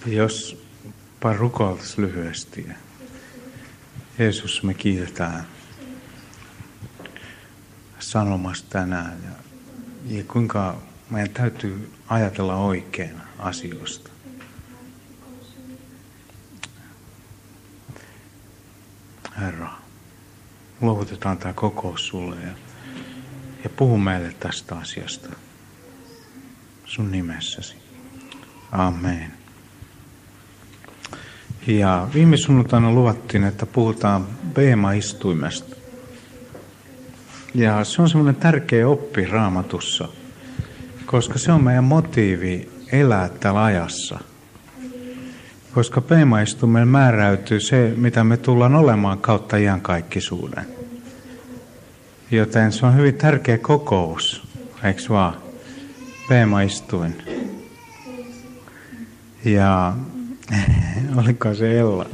Jospa rukoiltaisiin lyhyesti. Jeesus, me kiitetään sanomasta tänään ja kuinka meidän täytyy ajatella oikein asioista. Herra, luovutetaan tämä kokous sulle ja puhu meille tästä asiasta sun nimessäsi. Amen. Ja viime sunnuntaina luvattiin, että puhutaan Beema-istuimesta. Ja se on semmoinen tärkeä oppi Raamatussa, koska se on meidän motiivi elää tällä ajassa. Koska Beema-istuimella määräytyy se, mitä me tullaan olemaan kautta iankaikkisuuden. Joten se on hyvin tärkeä kokous, eikö vaan? Beema-istuin. Ja oliko se Ella?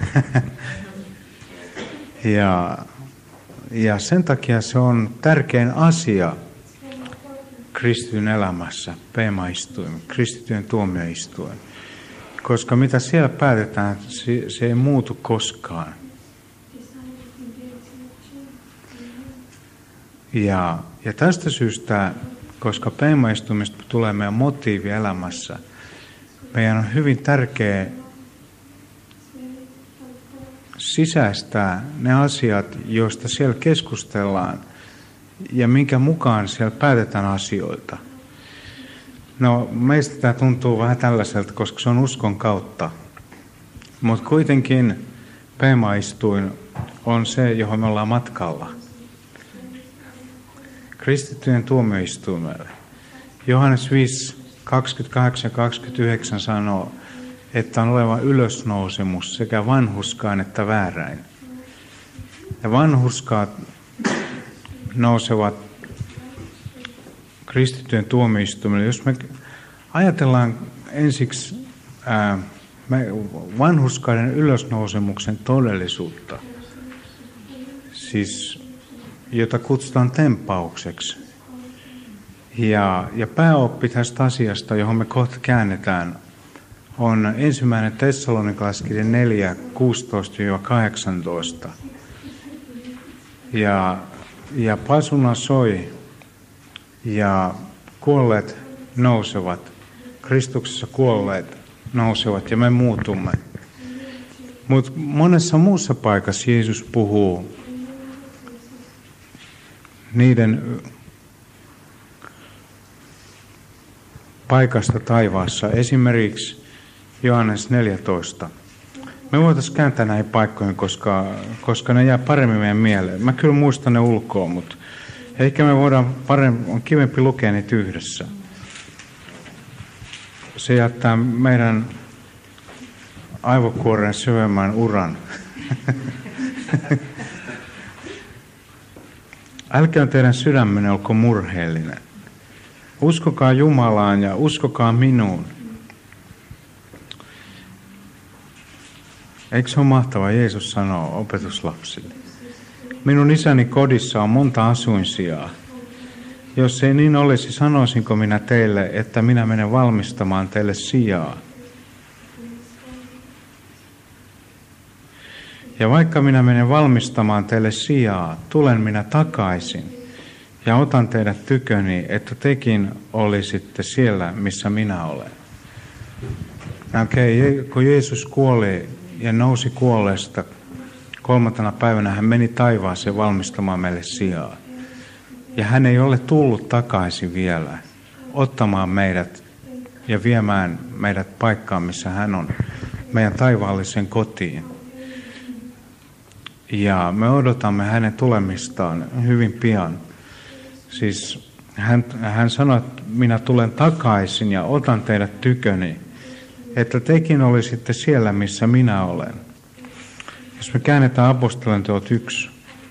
ja sen takia se on tärkein asia kristityn elämässä, Beema-istuin, kristityn tuomioistuin. Koska mitä siellä päätetään, se ei muutu koskaan. Ja tästä syystä, koska Beema-istuimesta tulee meidän motiivi elämässä, meidän on hyvin tärkeää sisäistää ne asiat, joista siellä keskustellaan ja minkä mukaan siellä päätetään asioita. No, meistä tämä tuntuu vähän tällaiselta, koska se on uskon kautta. Mutta kuitenkin Beema-istuin on se, johon me ollaan matkalla. Kristittyjen tuomioistuimelle. Johannes 5, 28 ja 29 sanoo, että on oleva ylösnousemus sekä vanhurskaan että vääräin. Ja vanhurskaat nousevat kristittyjen tuomioistuimelle. Jos me ajatellaan ensiksi vanhurskaiden ylösnousemuksen todellisuutta, siis jota kutsutaan tempaukseksi. Ja pääoppi tästä asiasta, johon me kohta käännetään, on 1. Tessalonikalaiskirja 4, 16-18. Ja pasuna soi ja kuolleet nousevat, Kristuksessa kuolleet nousevat ja me muutumme. Mutta monessa muussa paikassa Jeesus puhuu niiden paikasta taivaassa. Esimerkiksi Johannes 14. Me voitaisiin kääntää näihin paikkoihin, koska ne jää paremmin meidän mieleen. Mä kyllä muistan ne ulkoa, mutta ehkä me voidaan on kivempi lukea niitä yhdessä. Se jättää meidän aivokuoreen syvemmän uran. Älkää teidän sydämenne olko murheellinen. Uskokaa Jumalaan ja uskokaa minuun. Eikö se ole mahtavaa? Jeesus sanoo opetuslapsille. Minun isäni kodissa on monta asuinsijaa. Jos ei niin olisi, sanoisinko minä teille, että minä menen valmistamaan teille sijaa. Ja vaikka minä menen valmistamaan teille sijaa, tulen minä takaisin ja otan teidät tyköni, että tekin olisitte siellä, missä minä olen. Kun Jeesus kuoli ja nousi kuolleesta, 3. päivänä hän meni taivaaseen valmistamaan meille sijaa. Ja hän ei ole tullut takaisin vielä ottamaan meidät ja viemään meidät paikkaan, missä hän on, meidän taivaalliseen kotiin. Ja me odotamme hänen tulemistaan hyvin pian. Siis hän sanoi, että minä tulen takaisin ja otan teidät tyköni, että tekin olisitte siellä, missä minä olen. Jos me käännetään apostolien teot 1.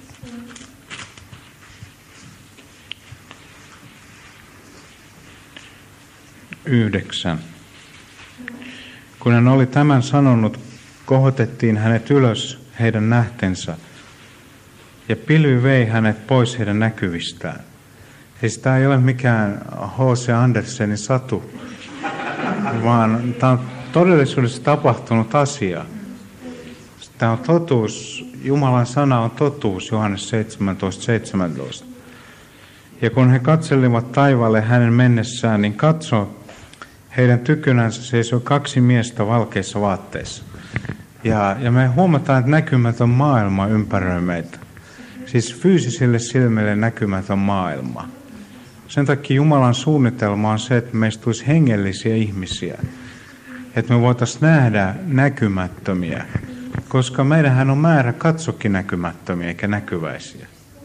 Kun hän oli tämän sanonut, kohotettiin hänet ylös heidän nähtensä, ja pilvi vei hänet pois heidän näkyvistään. Siis tämä ei ole mikään H.C. Andersenin satu, vaan tämä on todellisuudessa tapahtunut asia. Tämä on totuus, Jumalan sana on totuus, Johannes 17:17. Ja kun he katselivat taivaalle hänen mennessään, niin katso, heidän tykönänsä seisoi 2 miestä valkeissa vaatteissa. Ja me huomataan, että näkymätön maailma ympäröi meitä. Siis fyysisille silmille näkymätön maailma. Sen takia Jumalan suunnitelma on se, että meistä tulisi hengellisiä ihmisiä. Että me voitaisiin nähdä näkymättömiä. Koska meidänhän on määrä katsokin näkymättömiä eikä näkyväisiä.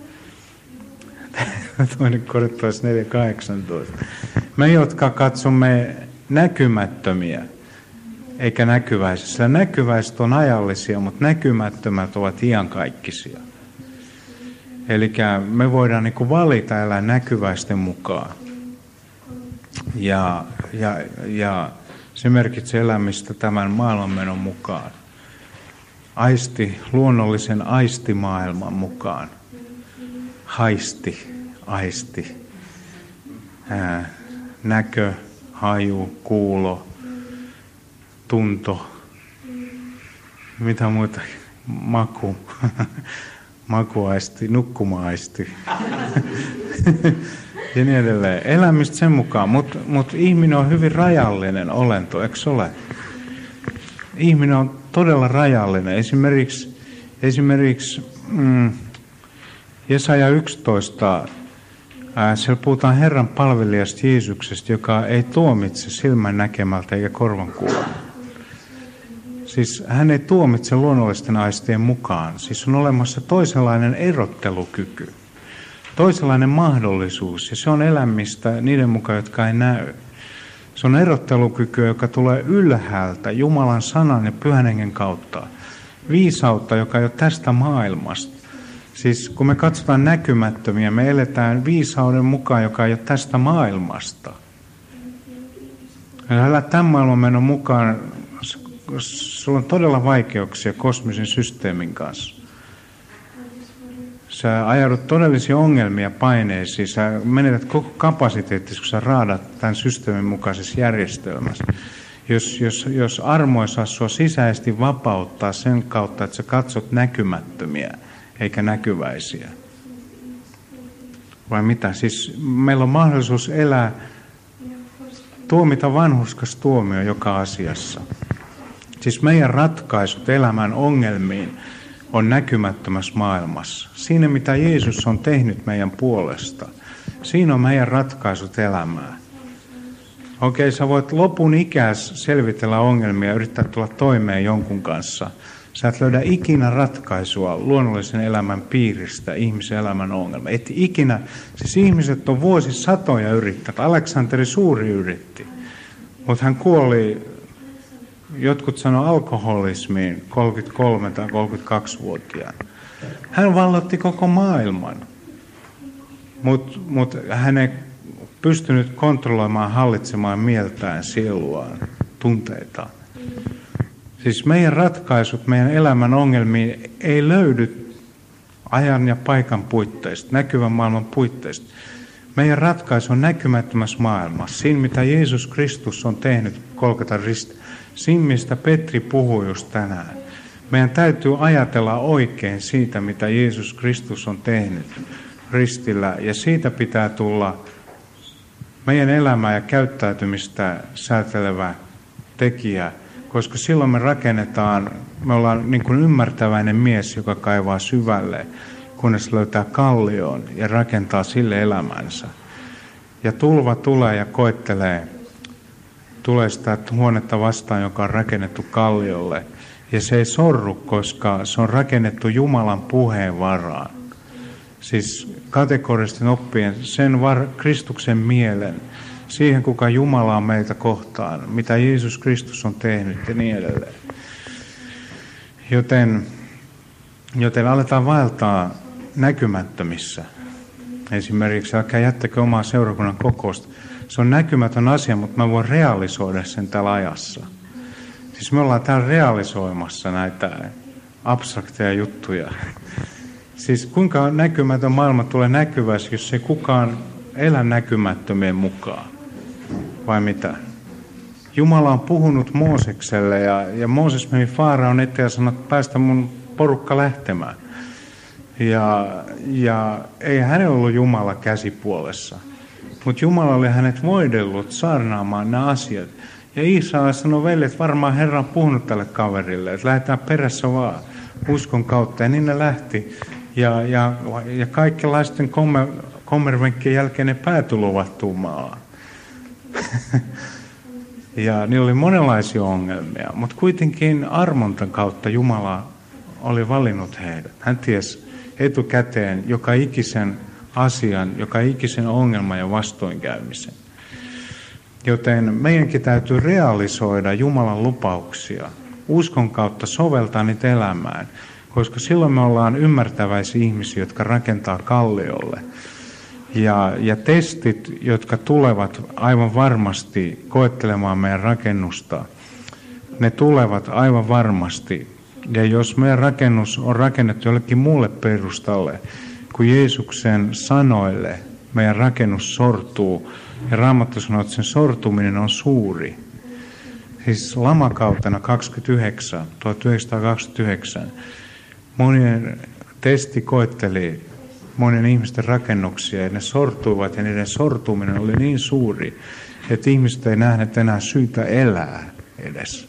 Toinen Korintalaiset 4:18. Me, jotka katsomme näkymättömiä eikä näkyväisiä. Sillä näkyväiset on ajallisia, mutta näkymättömät ovat iankaikkisia. Eli me voidaan niin kuin valita elää näkyväisten mukaan. Ja se merkitsee elämistä tämän maailmanmenon mukaan. Luonnollisen aistimaailman mukaan. Aisti. Näkö, haju, kuulo, tunto, mitä muuta, maku, makuaisti, nukkuma-aisti ja niin edelleen. Elämistä sen mukaan, mutta ihminen on hyvin rajallinen olento, eikö ole? Ihminen on todella rajallinen. Esimerkiksi Jesaja 11, siellä puhutaan Herran palvelijasta Jeesuksesta, joka ei tuomitse silmän näkemältä eikä korvan kuulemalta. Siis hän ei tuomitse luonnollisten aistien mukaan. Siis on olemassa toisenlainen erottelukyky, toisenlainen mahdollisuus, ja se on elämistä niiden mukaan, jotka ei näy. Se on erottelukyky, joka tulee ylhäältä Jumalan sanan ja Pyhän Hengen kautta. Viisautta, joka ei ole tästä maailmasta. Siis kun me katsotaan näkymättömiä, me eletään viisauden mukaan, joka ei ole tästä maailmasta. Älä tämän maailman menon mukaan, sulla on todella vaikeuksia kosmisen systeemin kanssa. Sä ajaudut todellisia ongelmia paineisiin, sä menetät koko kapasiteettisi, kun sä raadat tämän systeemin mukaisessa järjestelmässä. Jos armo ei saa sua sisäisesti vapauttaa sen kautta, että sä katsot näkymättömiä eikä näkyväisiä. Vai mitä? Siis meillä on mahdollisuus elää, tuomita vanhurskas tuomio joka asiassa. Siis meidän ratkaisut elämän ongelmiin on näkymättömässä maailmassa. Siinä, mitä Jeesus on tehnyt meidän puolesta, siinä on meidän ratkaisut elämään. Okei, sä voit lopun ikäs selvitellä ongelmia ja yrittää tulla toimeen jonkun kanssa. Sä et löydä ikinä ratkaisua luonnollisen elämän piiristä ihmisen elämän ongelma. Et ikinä, siis ihmiset on vuosisatoja yrittäneet. Aleksanteri Suuri yritti, mutta hän kuoli, jotkut sanoo alkoholismiin 33 tai 32-vuotiaana. Hän valloitti koko maailman, mutta hän ei pystynyt kontrolloimaan, hallitsemaan mieltään, sieluaan, tunteitaan. Siis meidän ratkaisut, meidän elämän ongelmiin ei löydy ajan ja paikan puitteista, näkyvän maailman puitteista. Meidän ratkaisu on näkymättömässä maailmassa. Siinä, mitä Jeesus Kristus on tehnyt Golgatan ristillä. Siinä, mistä Petri puhui just tänään. Meidän täytyy ajatella oikein siitä, mitä Jeesus Kristus on tehnyt ristillä. Ja siitä pitää tulla meidän elämää ja käyttäytymistä säätelevä tekijä. Koska silloin me ollaan niin kuin ymmärtäväinen mies, joka kaivaa syvälle, kunnes löytää kallion ja rakentaa sille elämänsä. Ja tulva tulee ja koettelee, tulee sitä huonetta vastaan, joka on rakennettu kalliolle. Ja se ei sorru, koska se on rakennettu Jumalan puheen varaan. Siis kategoristen oppien, Kristuksen mielen, siihen kuka Jumala on meitä kohtaan, mitä Jeesus Kristus on tehnyt ja niin edelleen. Joten aletaan vaeltaa näkymättömissä. Esimerkiksi älkää jättäkö omaa seurakunnan kokousta. Se on näkymätön asia, mutta mä voin realisoida sen tällä ajassa. Siis me ollaan täällä realisoimassa näitä abstrakteja juttuja. Siis kuinka näkymätön maailma tulee näkyväksi, jos ei kukaan elä näkymättömien mukaan? Vai mitä? Jumala on puhunut Moosekselle ja Mooses meni Faaraon eteen ja sanoi, että päästä mun porukka lähtemään. Ja ei hänellä ollut Jumala käsipuolessa, mutta Jumala oli hänet voidellut saarnaamaan nämä asiat. Ja Israel sanoi veljet, että varmaan Herra on puhunut tälle kaverille, että lähdetään perässä vaan uskon kautta. Ja niin ne lähti. Ja kaikenlaisten kommervenkkien jälkeen ne päätyi luvattuun maahan. Ja niillä oli monenlaisia ongelmia, mutta kuitenkin armontan kautta Jumala oli valinnut heidät. Hän tiesi etukäteen joka ikisen asian, joka ikisen ongelman ja vastoinkäymisen. Joten meidänkin täytyy realisoida Jumalan lupauksia, uskon kautta soveltaa niitä elämään, koska silloin me ollaan ymmärtäväisiä ihmisiä, jotka rakentaa kalliolle. Ja testit, jotka tulevat aivan varmasti koettelemaan meidän rakennusta, ne tulevat aivan varmasti. Ja jos meidän rakennus on rakennettu jollekin muulle perustalle, kuin Jeesuksen sanoille, meidän rakennus sortuu. Ja Raamattu sanoo, että sen sortuminen on suuri. Siis lamakautena 1929, monien testi koetteli monien ihmisten rakennuksia, ja ne sortuivat, ja niiden sortuminen oli niin suuri, että ihmiset ei nähneet enää syytä elää edes.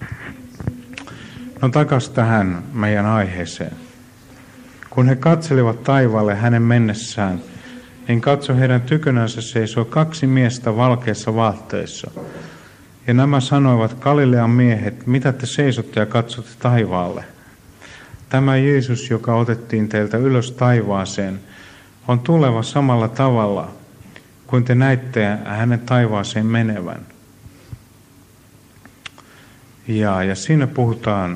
No takaisin tähän meidän aiheeseen. Kun he katselivat taivaalle hänen mennessään, niin katso heidän tykönänsä seisoi 2 miestä valkeissa vaatteissa. Ja nämä sanoivat, Galilean miehet, mitä te seisotte ja katsotte taivaalle? Tämä Jeesus, joka otettiin teiltä ylös taivaaseen, on tuleva samalla tavalla, kuin te näitte hänen taivaaseen menevän. Ja siinä puhutaan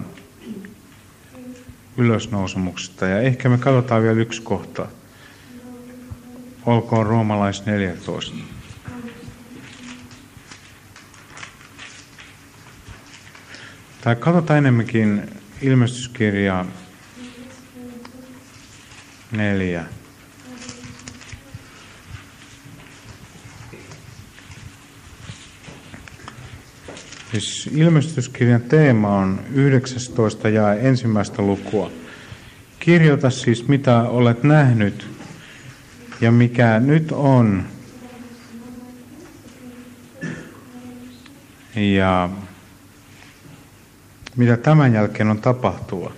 ylösnousemuksesta. Ja ehkä me katsotaan vielä yksi kohta. Olkoon Roomalais 14. Tai katsotaan enemmänkin ilmestyskirjaa 4. Siis ilmestyskirjan teema on 19 ja 1. lukua. Kirjoita siis, mitä olet nähnyt ja mikä nyt on. Ja mitä tämän jälkeen on tapahtua.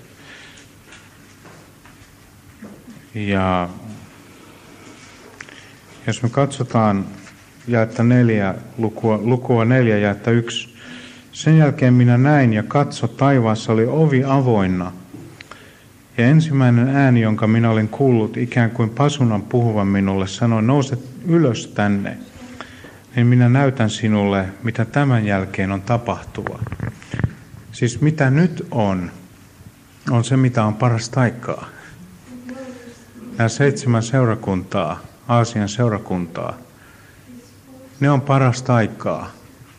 Ja jos me katsotaan jaetta 4, lukua 4, jaetta 1. Sen jälkeen minä näin ja katso, taivaassa oli ovi avoinna. Ja ensimmäinen ääni, jonka minä olin kuullut, ikään kuin pasunan puhuvan minulle, sanoi, nouse ylös tänne, niin minä näytän sinulle, mitä tämän jälkeen on tapahtua. Siis mitä nyt on se, mitä on parasta aikaa. Nämä 7 seurakuntaa, Aasian seurakuntaa, ne on parasta aikaa.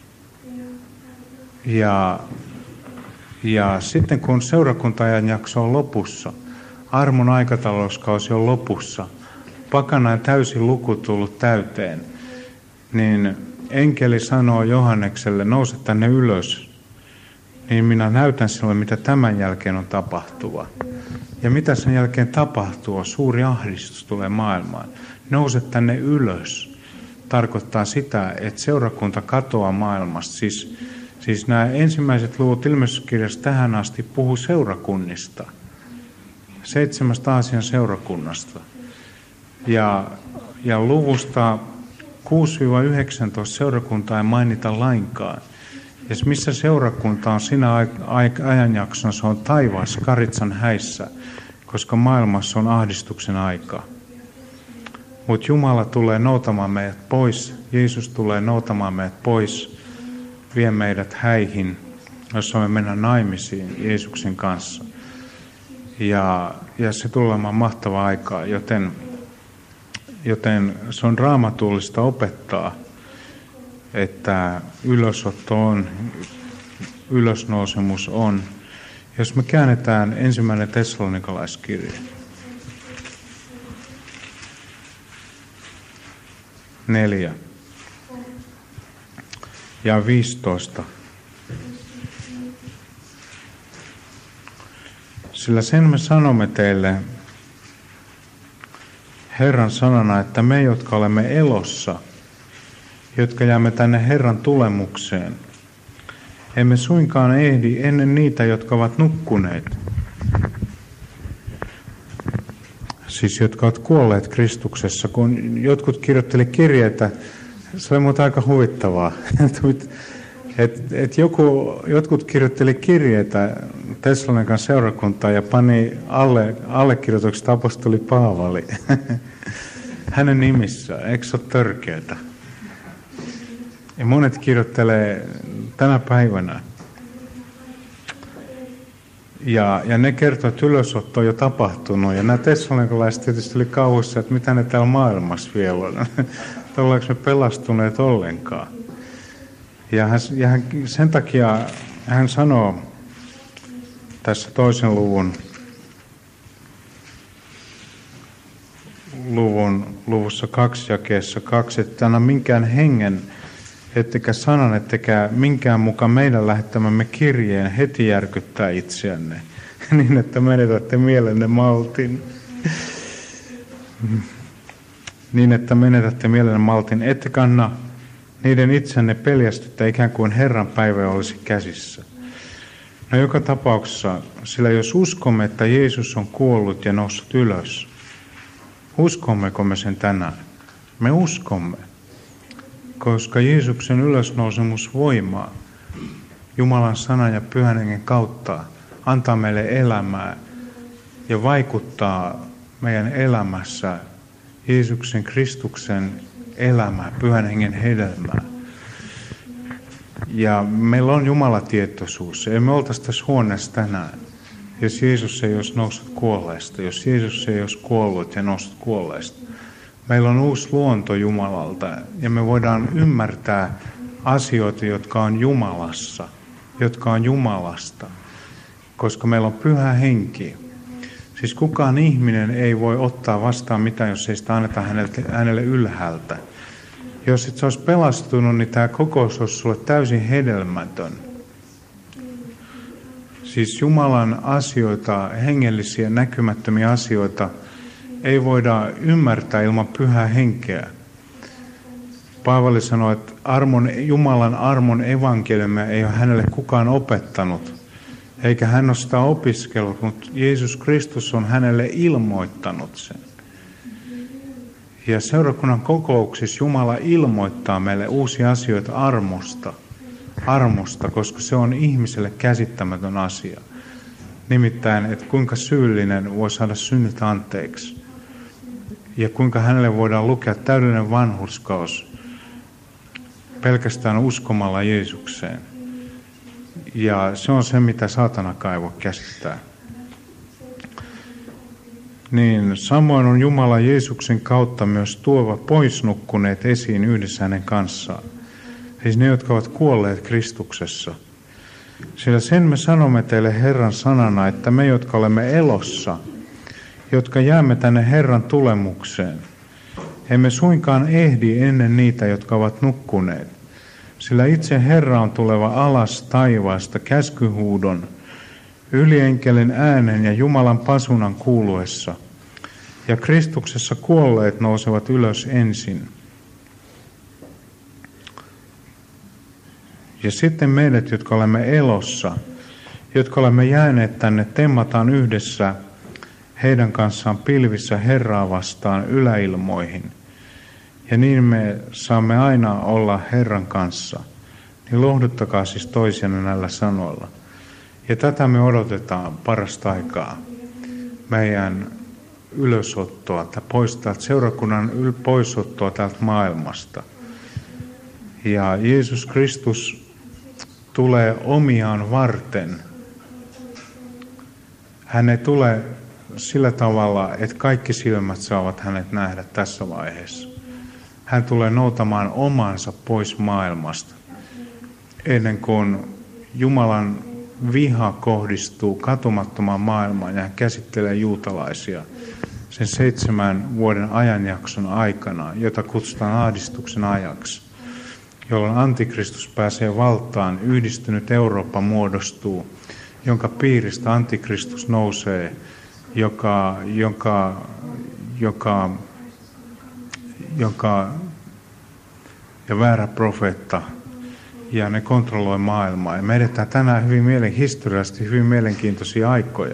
Ja sitten kun seurakunta-ajan jakso on lopussa, armon aikatalouskausi on lopussa, pakanain täysin luku tullut täyteen, niin enkeli sanoo Johannekselle, nouse tänne ylös, niin minä näytän sinulle, mitä tämän jälkeen on tapahtuva. Ja mitä sen jälkeen tapahtuu, suuri ahdistus tulee maailmaan. Nouse tänne ylös. Tarkoittaa sitä, että seurakunta katoaa maailmasta. Siis nämä ensimmäiset luvut ilmestyskirjassa tähän asti puhuu seurakunnista. 7 Aasian seurakunnasta. Ja luvusta 6-19 seurakuntaa ei mainita lainkaan. Ja missä seurakunta on siinä ajanjaksossa, se on taivaassa Karitsan häissä, koska maailmassa on ahdistuksen aika. Mutta Jumala tulee noutamaan meidät pois, Jeesus tulee noutamaan meidät pois, vie meidät häihin, jossa me mennään naimisiin Jeesuksen kanssa. Ja se tulee olemaan mahtava aikaa, joten se on raamatullista opettaa, että ylösotto on, ylösnousemus on. Jos me käännetään 1. Tessalonikalaiskirja. 4. ja 15. Sillä sen me sanomme teille Herran sanana, että me, jotka olemme elossa, jotka jäämme tänne Herran tulemukseen, emme suinkaan ehdi ennen niitä, jotka ovat nukkuneet. Siis jotka ovat kuolleet Kristuksessa. Kun jotkut kirjoitteli kirjeitä, se oli muuten aika huvittavaa. Jotkut kirjoitteli kirjeitä Tessalonikan seurakuntaan ja pani allekirjoitukset apostoli Paavali. Hänen nimissä, eikö se ole törkeätä? Ja monet kirjoittelee tänä päivänä. Ja ne kertoo, että ylösotto on jo tapahtunut. Ja nämä tessalonikalaiset tietysti oli kauhuissa, että mitä ne täällä maailmassa vielä on. Ollaanko me pelastuneet ollenkaan? Ja sen takia hän sanoo tässä toisen luvussa 2 jakeessa 2, että anna minkään hengen, ettekä sanan, ettekä minkään mukaan meidän lähettämämme kirjeen heti järkyttää itseänne, niin että menetätte mielenne maltin. Niin, että menetätte mielenne maltin, ettekä anna niiden itsenne peljästyttä ikään kuin Herran päivä olisi käsissä. No joka tapauksessa, sillä jos uskomme, että Jeesus on kuollut ja noussut ylös, uskommeko me sen tänään? Me uskomme, koska Jeesuksen ylösnousemus voimaa Jumalan sanan ja Pyhän Hengen kautta antaa meille elämää ja vaikuttaa meidän elämässä Jeesuksen Kristuksen elämää, Pyhän Hengen hedelmää. Ja meillä on Jumalatietoisuus. Emme oltaisi tässä huoneessa tänään, jos Jeesus ei olisi noussut kuolleesta, jos Jeesus ei olisi kuollut ja noussut kuolleesta. Meillä on uusi luonto Jumalalta ja me voidaan ymmärtää asioita, jotka on Jumalassa, jotka on Jumalasta, koska meillä on Pyhä Henki. Siis kukaan ihminen ei voi ottaa vastaan mitään, jos ei sitä anneta hänelle ylhäältä. Jos et sä olisi pelastunut, niin tämä kokous olisi sulle täysin hedelmätön. Siis Jumalan asioita, hengellisiä, näkymättömiä asioita, ei voida ymmärtää ilman Pyhää Henkeä. Paavali sanoi, että Jumalan armon evankeliumia ei ole hänelle kukaan opettanut, eikä hän ole sitä opiskellut, mutta Jeesus Kristus on hänelle ilmoittanut sen. Ja seurakunnan kokouksissa Jumala ilmoittaa meille uusia asioita armosta, koska se on ihmiselle käsittämätön asia. Nimittäin, että kuinka syyllinen voi saada synnit anteeksi ja kuinka hänelle voidaan lukea täydellinen vanhurskaus pelkästään uskomalla Jeesukseen. Ja se on se, mitä saatanakaan ei voi käsittää. Niin samoin on Jumala Jeesuksen kautta myös tuova poisnukkuneet esiin yhdessä hänen kanssaan. Siis ne, jotka ovat kuolleet Kristuksessa. Sillä sen me sanomme teille Herran sanana, että me, jotka olemme elossa, jotka jäämme tänne Herran tulemukseen, emme suinkaan ehdi ennen niitä, jotka ovat nukkuneet. Sillä itse Herra on tuleva alas taivaasta käskyhuudon, ylienkelin äänen ja Jumalan pasunan kuuluessa. Ja Kristuksessa kuolleet nousevat ylös ensin. Ja sitten meidät, jotka olemme elossa, jotka olemme jääneet tänne, temmataan yhdessä heidän kanssaan pilvissä Herraa vastaan yläilmoihin. Ja niin me saamme aina olla Herran kanssa. Niin lohduttakaa siis toisianne näillä sanoilla. Ja tätä me odotetaan parasta aikaa. Meidän ylösottoa, seurakunnan poisottoa täältä maailmasta. Ja Jeesus Kristus tulee omiaan varten. Hän ei tule sillä tavalla, että kaikki silmät saavat hänet nähdä tässä vaiheessa. Hän tulee noutamaan omansa pois maailmasta, ennen kuin Jumalan viha kohdistuu katumattomaan maailmaan ja hän käsittelee juutalaisia sen 7 vuoden ajanjakson aikana, jota kutsutaan ahdistuksen ajaksi, jolloin antikristus pääsee valtaan, yhdistynyt Eurooppa muodostuu, jonka piiristä antikristus nousee, ja väärä profeetta, ja ne kontrolloi maailmaa. Ja me edetään tänään historiallisesti hyvin mielenkiintoisia aikoja.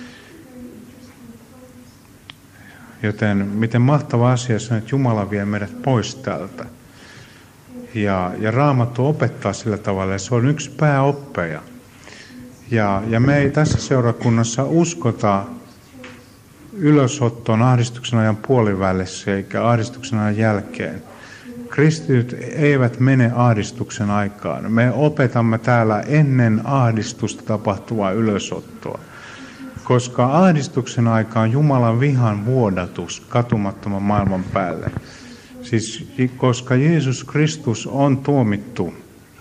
Joten miten mahtava asia se on, että Jumala vie meidät pois täältä. Ja Raamattu opettaa sillä tavalla, ja se on yksi pääoppeja. Ja me ei tässä seurakunnassa uskota ylösottoon ahdistuksen ajan puolivälissä eikä ahdistuksen ajan jälkeen. Kristityt eivät mene ahdistuksen aikaan. Me opetamme täällä ennen ahdistusta tapahtuvaa ylösottoa. Koska ahdistuksen aika on Jumalan vihan vuodatus katumattoman maailman päälle. Siis koska Jeesus Kristus on tuomittu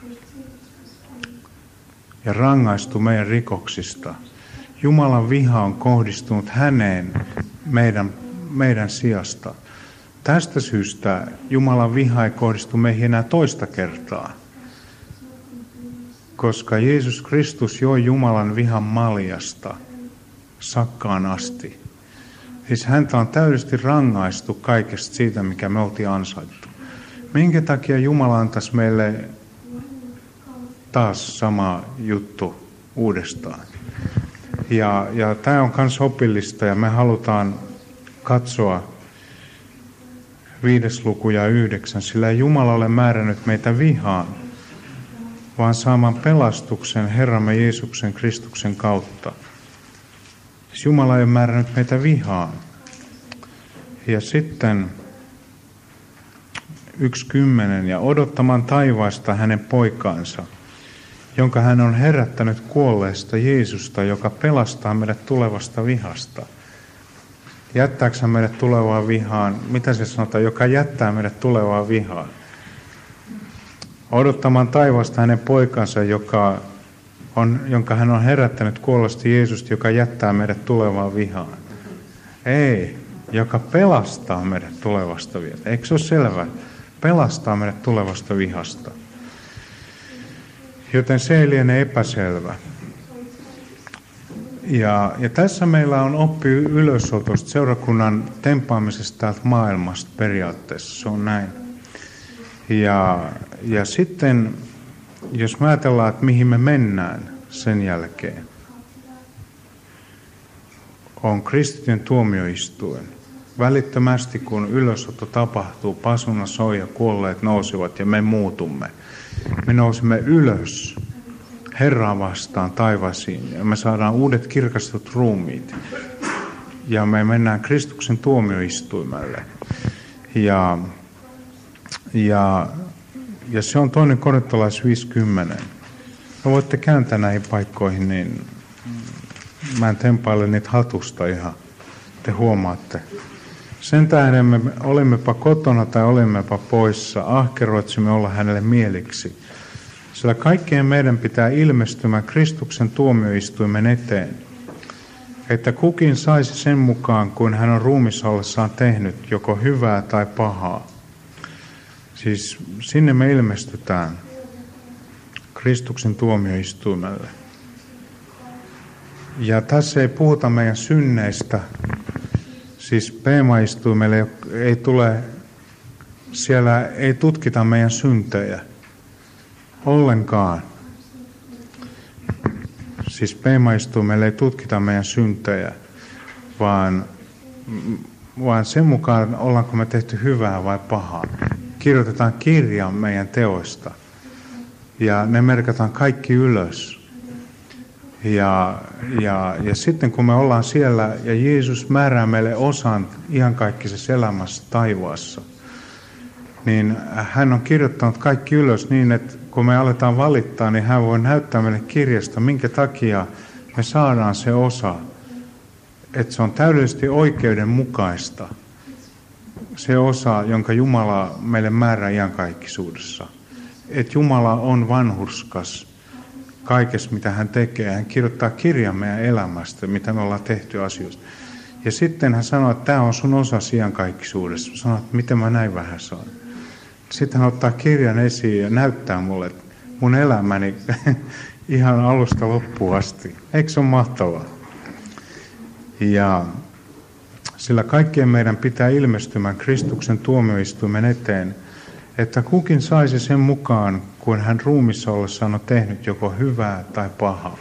ja rangaistu meidän rikoksista, Jumalan viha on kohdistunut häneen meidän sijasta. Tästä syystä Jumalan viha ei kohdistu meihin enää toista kertaa, koska Jeesus Kristus joi Jumalan vihan maljasta sakkaan asti. Siis häntä on täydellisesti rangaistu kaikesta siitä, mikä me oltiin ansaittu. Minkä takia Jumala antaisi meille taas sama juttu uudestaan? Ja tämä on myös opillista, ja me halutaan katsoa 5. luku ja 9, sillä ei Jumala ole määrännyt meitä vihaan, vaan saamaan pelastuksen Herramme Jeesuksen Kristuksen kautta. Siis Jumala ei ole määrännyt meitä vihaan. Ja sitten 1:10, ja odottamaan taivaasta hänen poikaansa, jonka hän on herättänyt kuolleesta, Jeesusta, joka pelastaa meidät tulevasta vihasta. Jättääkö hän meidät tulevaan vihaan? Mitä se sanotaan? Joka jättää meidät tulevaan vihaan. Odottamaan taivaasta hänen poikansa, jonka hän on herättänyt kuolleesta, Jeesusta, joka jättää meidät tulevaan vihaan. Ei, joka pelastaa meidät tulevasta vihasta. Eikö se ole selvä? Pelastaa meidät tulevasta vihasta. Joten se ei liene epäselvä. Ja tässä meillä on oppi ylösotosta, seurakunnan tempaamisesta täältä maailmasta periaatteessa. Se on näin. Ja sitten, jos me ajatellaan, että mihin me mennään sen jälkeen, on kristityn tuomioistuin. Välittömästi, kun ylösotto tapahtuu, pasuna soi ja kuolleet nousivat ja me muutumme. Me nousemme ylös Herraa vastaan taivaisiin ja me saadaan uudet kirkastut ruumiit. Ja me mennään Kristuksen tuomioistuimelle. Ja se on 2. Korintolais 5:10. No voitte kääntää näihin paikkoihin, niin mä en tempaile niitä hatusta ihan. Te huomaatte. Sen tähden me olimmepa kotona tai olimmepa poissa, ahkeroitsimme olla hänelle mieliksi. Sillä kaikkien meidän pitää ilmestymään Kristuksen tuomioistuimen eteen, että kukin saisi sen mukaan, kuin hän on ruumissa ollessaan tehnyt, joko hyvää tai pahaa. Siis sinne me ilmestytään Kristuksen tuomioistuimelle. Ja tässä ei puhuta meidän synneistä. Siis Peema-istuimelle ei tule, siellä ei tutkita meidän syntejä ollenkaan. Siis Peema-istuimelle ei tutkita meidän syntejä, vaan sen mukaan ollaanko me tehty hyvää vai pahaa. Kirjoitetaan kirja meidän teoista ja ne merkataan kaikki ylös. Ja sitten kun me ollaan siellä ja Jeesus määrää meille osan iankaikkisessa elämässä taivaassa, niin hän on kirjoittanut kaikki ylös niin, että kun me aletaan valittaa, niin hän voi näyttää meille kirjasta, minkä takia me saadaan se osa, että se on täydellisesti oikeudenmukaista. Se osa, jonka Jumala meille määrää iankaikkisuudessa. Että Jumala on vanhurskas kaikessa, mitä hän tekee. Hän kirjoittaa kirjan meidän elämästä, mitä me ollaan tehty asioista. Ja sitten hän sanoo, että tämä on sun osa iankaikkisuudessa. Sanoo, että miten mä näin vähän saan. Sitten hän ottaa kirjan esiin ja näyttää mulle mun elämäni ihan alusta loppuun asti. Eikö se ole mahtavaa? Ja sillä kaikkien meidän pitää ilmestymään Kristuksen tuomioistuimen eteen, että kukin saisi sen mukaan, kun hän ruumissa ollessaan on tehnyt joko hyvää tai pahaa.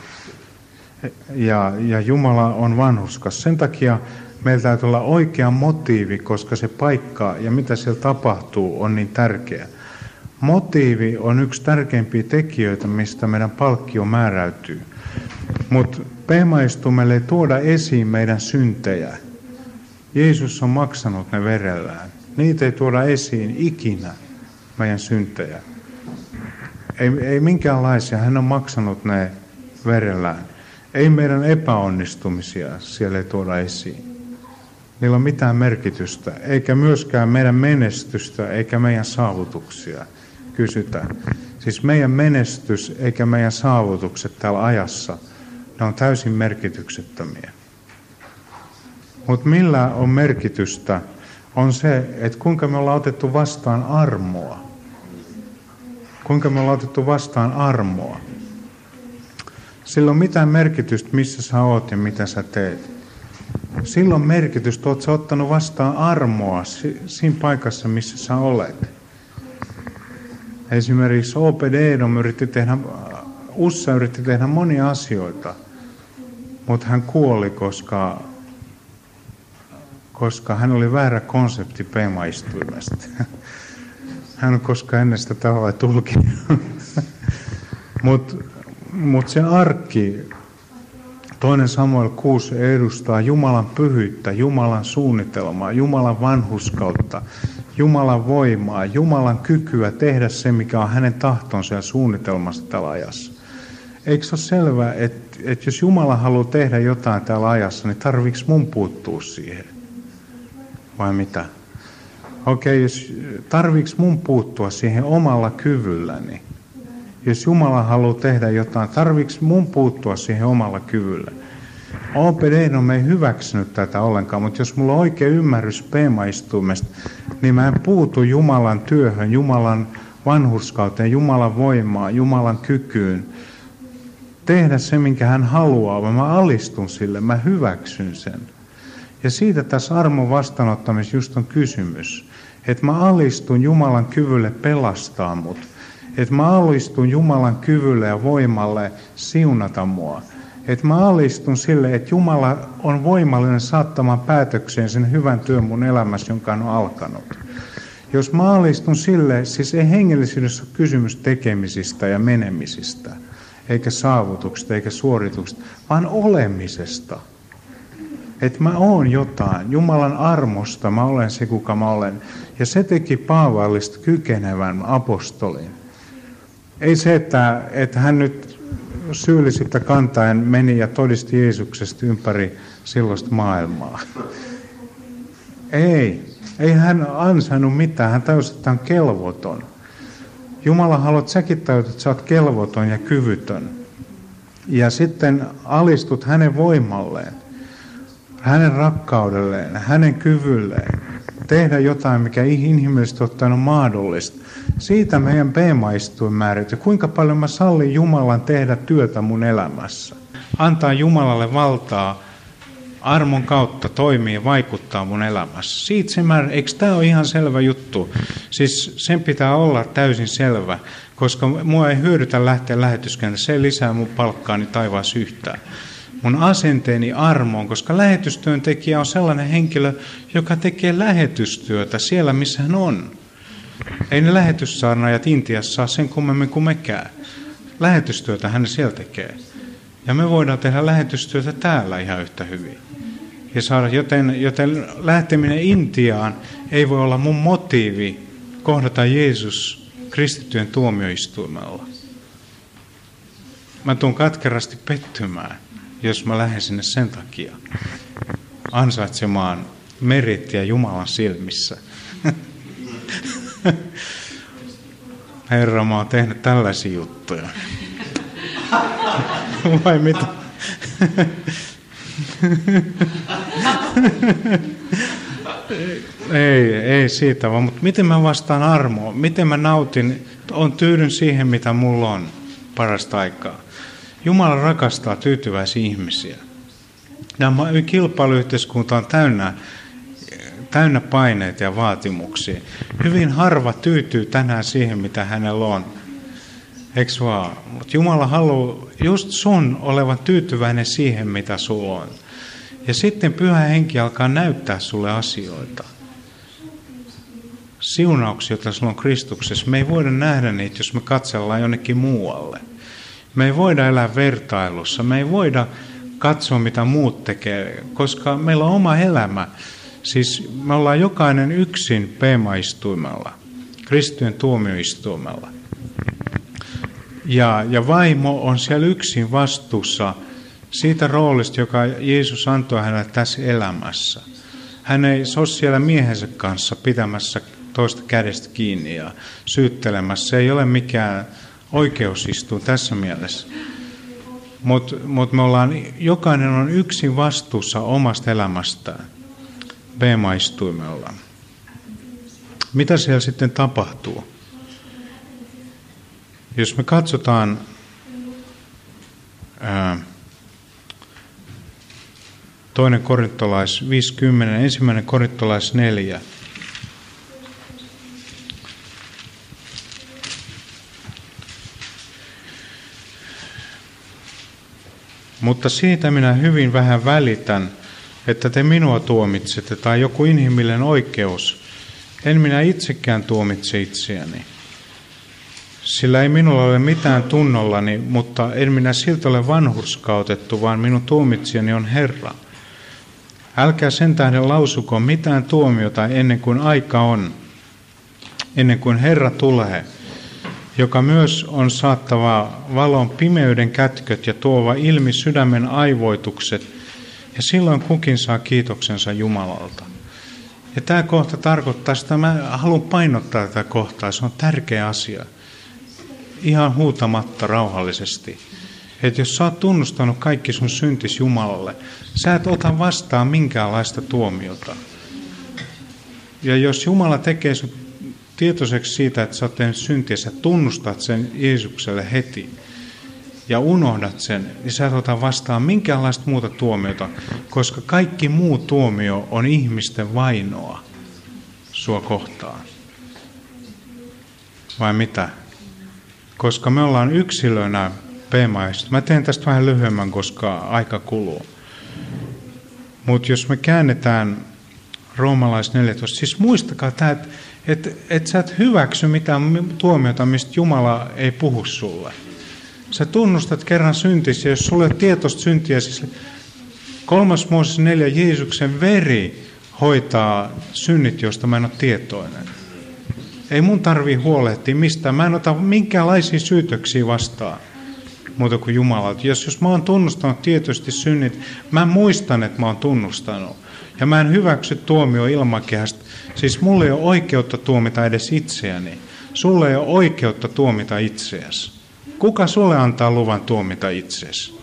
Ja Jumala on vanhurskas. Sen takia meillä täytyy olla oikea motiivi, koska se paikka ja mitä siellä tapahtuu on niin tärkeä. Motiivi on yksi tärkeimpiä tekijöitä, mistä meidän palkkio määräytyy. Mutta pehmaistuimelle ei tuoda esiin meidän syntejä. Jeesus on maksanut ne verellään. Niitä ei tuoda esiin ikinä meidän syntejä. Ei minkäänlaisia, hän on maksanut ne verellään. Ei meidän epäonnistumisia siellä ei tuoda esiin. Niillä on mitään merkitystä, eikä myöskään meidän menestystä, eikä meidän saavutuksia kysytä. Siis meidän menestys eikä meidän saavutukset täällä ajassa, ne on täysin merkityksettömiä. Mutta millä on merkitystä, on se, että kuinka me ollaan otettu vastaan armoa. Kuinka me ollaan otettu vastaan armoa. Sillä on mitään merkitystä, missä sä oot ja mitä sä teet. Silloin merkitystä, oot sä ottanut vastaan armoa siinä paikassa, missä sä olet. Esimerkiksi OPD Ussa yritti tehdä monia asioita, mutta hän kuoli, koska hän oli väärä konsepti pehmaistuimesta. Hän on koskaan ennen sitä tavalla tulkinut. Mutta se arkki, 2 Samuel 6 edustaa Jumalan pyhyyttä, Jumalan suunnitelmaa, Jumalan vanhurskautta, Jumalan voimaa, Jumalan kykyä tehdä se, mikä on hänen tahtonsa ja suunnitelmassa tällä ajassa. Eikö se ole selvää, että jos Jumala haluaa tehdä jotain täällä ajassa, niin tarviiko mun puuttua siihen? Vai mitä? Okei, tarviiko mun puuttua siihen omalla kyvylläni? Jos Jumala haluaa tehdä jotain, tarviiko mun puuttua siihen omalla kyvyllä? OPD me ei hyväksynyt tätä ollenkaan, mutta jos mulla on oikea ymmärrys pehmaistuimesta, niin mä en puutu Jumalan työhön, Jumalan vanhurskauteen, Jumalan voimaan, Jumalan kykyyn. Tehdä se, minkä hän haluaa, vaan mä alistun sille, mä hyväksyn sen. Ja siitä tässä armon vastaanottamisessa just on kysymys, että mä alistun Jumalan kyvylle pelastaa mut. Että mä alistun Jumalan kyvylle ja voimalle siunata mua. Että mä alistun sille, että Jumala on voimallinen saattamaan päätökseen sen hyvän työn mun elämässä, jonka on alkanut. Jos mä alistun sille, siis ei hengellisyydessä ole kysymys tekemisistä ja menemisistä, eikä saavutuksista, eikä suorituksista, vaan olemisesta. Että mä oon jotain, Jumalan armosta mä olen se, kuka mä olen. Ja se teki Paavallista kykenevän apostolin. Ei se, että hän nyt syyllisyyttä kantaen meni ja todisti Jeesuksesta ympäri silloista maailmaa. Ei hän ansainnut mitään, hän tajusi, että hän on kelvoton. Jumala haluaa, että säkin tajut, että sä oot kelvoton ja kyvytön. Ja sitten alistut hänen voimalleen, hänen rakkaudelleen, hänen kyvylleen. Tehdä jotain, mikä inhimillisesti ottaen on mahdollista. Siitä meidän pehmaistuin määrit ja kuinka paljon mä sallin Jumalan tehdä työtä mun elämässä. Antaa Jumalalle valtaa armon kautta toimia ja vaikuttaa mun elämässä. Siitä se määrä, eikö tämä ole ihan selvä juttu? Siis sen pitää olla täysin selvä, koska mua ei hyödytä lähteä lähetyskentälle. Se ei lisää mun palkkaani taivaassa yhtään. Mun asenteeni armoon, koska lähetystyöntekijä on sellainen henkilö, joka tekee lähetystyötä siellä, missä hän on. Ei ne lähetyssaarnaajat Intiassa saa sen kummemmin kuin mekään. Lähetystyötä hän siellä tekee. Ja me voidaan tehdä lähetystyötä täällä ihan yhtä hyvin. Ja saada, joten lähteminen Intiaan ei voi olla mun motiivi kohdata Jeesus kristittyjen tuomioistuimella. Mä tuun katkerasti pettymään, jos mä lähden sinne sen takia ansaitsemaan merittiä Jumalan silmissä. Herra, mä oon tehnyt tällaisia juttuja. Vai mitä? Ei siitä, vaan mutta miten mä vastaan armoa, miten mä nautin, on tyydyn siihen, mitä mulla on parasta aikaa. Jumala rakastaa tyytyväisiä ihmisiä. Nämä kilpailuyhteiskunta on täynnä paineita ja vaatimuksia. Hyvin harva tyytyy tänään siihen, mitä hänellä on. Eikö vaan? Mutta Jumala haluaa just sun olevan tyytyväinen siihen, mitä sulla on. Ja sitten Pyhä Henki alkaa näyttää sulle asioita. Siunauksia, joita sulla on Kristuksessa. Me ei voida nähdä niitä, jos me katsellaan jonnekin muualle. Me ei voida elää vertailussa. Me ei voida katsoa, mitä muut tekee, koska meillä on oma elämä. Siis me ollaan jokainen yksin Peema-istuimella, Kristujen tuomioistuimella. Ja vaimo on siellä yksin vastuussa siitä roolista, joka Jeesus antoi hänelle tässä elämässä. Hän ei ole siellä miehensä kanssa pitämässä toista kädestä kiinni ja syyttelemässä. Se ei ole mikään oikeusistuin tässä mielessä. Mutta me ollaan, jokainen on yksin vastuussa omasta elämästään Peema-istuimella. Mitä siellä sitten tapahtuu? Jos me katsotaan toinen korintolais 5:10, ensimmäinen korintolais 4. Mutta siitä minä hyvin vähän välitän, että te minua tuomitsette tai joku inhimillinen oikeus. En minä itsekään tuomitse itseäni. Sillä ei minulla ole mitään tunnollani, mutta en minä siltä ole vanhurskautettu, vaan minun tuomitsijani on Herra. Älkää sen tähden lausuko mitään tuomiota ennen kuin aika on, ennen kuin Herra tulee, joka myös on saattava valon pimeyden kätköt ja tuova ilmi sydämen aivoitukset, ja silloin kukin saa kiitoksensa Jumalalta. Ja tämä kohta tarkoittaa sitä, mä haluan painottaa tätä kohtaa, se on tärkeä asia. Ihan huutamatta rauhallisesti. Että jos sä oot tunnustanut kaikki sun syntis Jumalalle, sä et ota vastaan minkäänlaista tuomiota. Ja jos Jumala tekee sut tietoiseksi siitä, että sä oot tehnyt syntiä, sä tunnustat sen Jeesukselle heti ja unohdat sen, niin sä et ota vastaan minkäänlaista muuta tuomiota, koska kaikki muu tuomio on ihmisten vainoa sua kohtaan. Vai mitä? Koska me ollaan yksilöinä Peema-istuimella. Mä teen tästä vähän lyhyemmän, koska aika kuluu. Mutta jos me käännetään Roomalais 14, siis muistakaa tämä, että sä et hyväksy mitään tuomiota, mistä Jumala ei puhu sulle. Sä tunnustat kerran syntisi, ja jos sulle ei ole tietoista syntiä, siis 3. Mooses 4, Jeesuksen veri hoitaa synnit, joista mä en ole tietoinen. Ei mun tarvii huolehtia mistään. Mä en ota minkäänlaisia syytöksiä vastaan muuta kuin Jumalalta. Jos mä oon tunnustanut tietysti synnit, mä muistan, että mä oon tunnustanut. Ja mä en hyväksy tuomio ilmakehästä. Siis mulla ei ole oikeutta tuomita edes itseäni. Sulla ei ole oikeutta tuomita itseäsi. Kuka sulle antaa luvan tuomita itseäsi?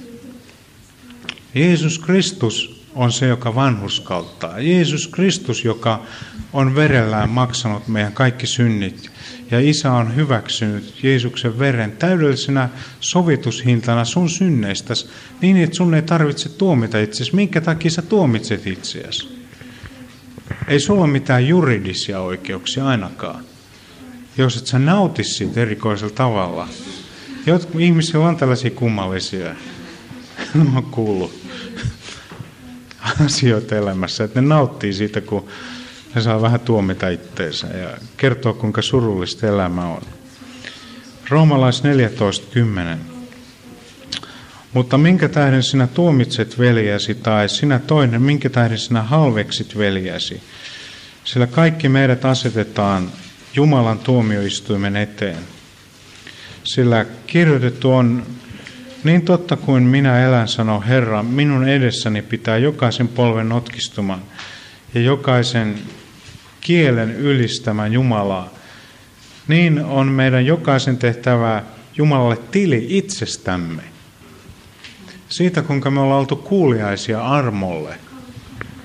Jeesus Kristus on se, joka vanhurskauttaa. Jeesus Kristus, joka on verellään maksanut meidän kaikki synnit. Ja Isä on hyväksynyt Jeesuksen veren täydellisenä sovitushintana sun synneistäsi, niin että sun ei tarvitse tuomita itseäsi. Minkä takia sä tuomitset itseäsi? Ei sulla ole mitään juridisia oikeuksia ainakaan, jos et sä nauti siitä erikoisella tavalla. Jotkut ihmisillä on tällaisia kummallisia, mä oon kuullut asioita elämässä, että ne nauttii siitä, kun ne saa vähän tuomita itteensä ja kertoo, kuinka surullista elämä on. Roomalais 14:10. Mutta minkä tähden sinä tuomitset veljäsi, tai sinä toinen, minkä tähden sinä halveksit veljäsi? Sillä kaikki meidät asetetaan Jumalan tuomioistuimen eteen. Sillä kirjoitettu on, niin totta kuin minä elän, sanoo Herra, minun edessäni pitää jokaisen polven notkistuman ja jokaisen kielen ylistämään Jumalaa. Niin on meidän jokaisen tehtävä Jumalalle tili itsestämme. Siitä, kuinka me ollaan oltu kuuliaisia armolle,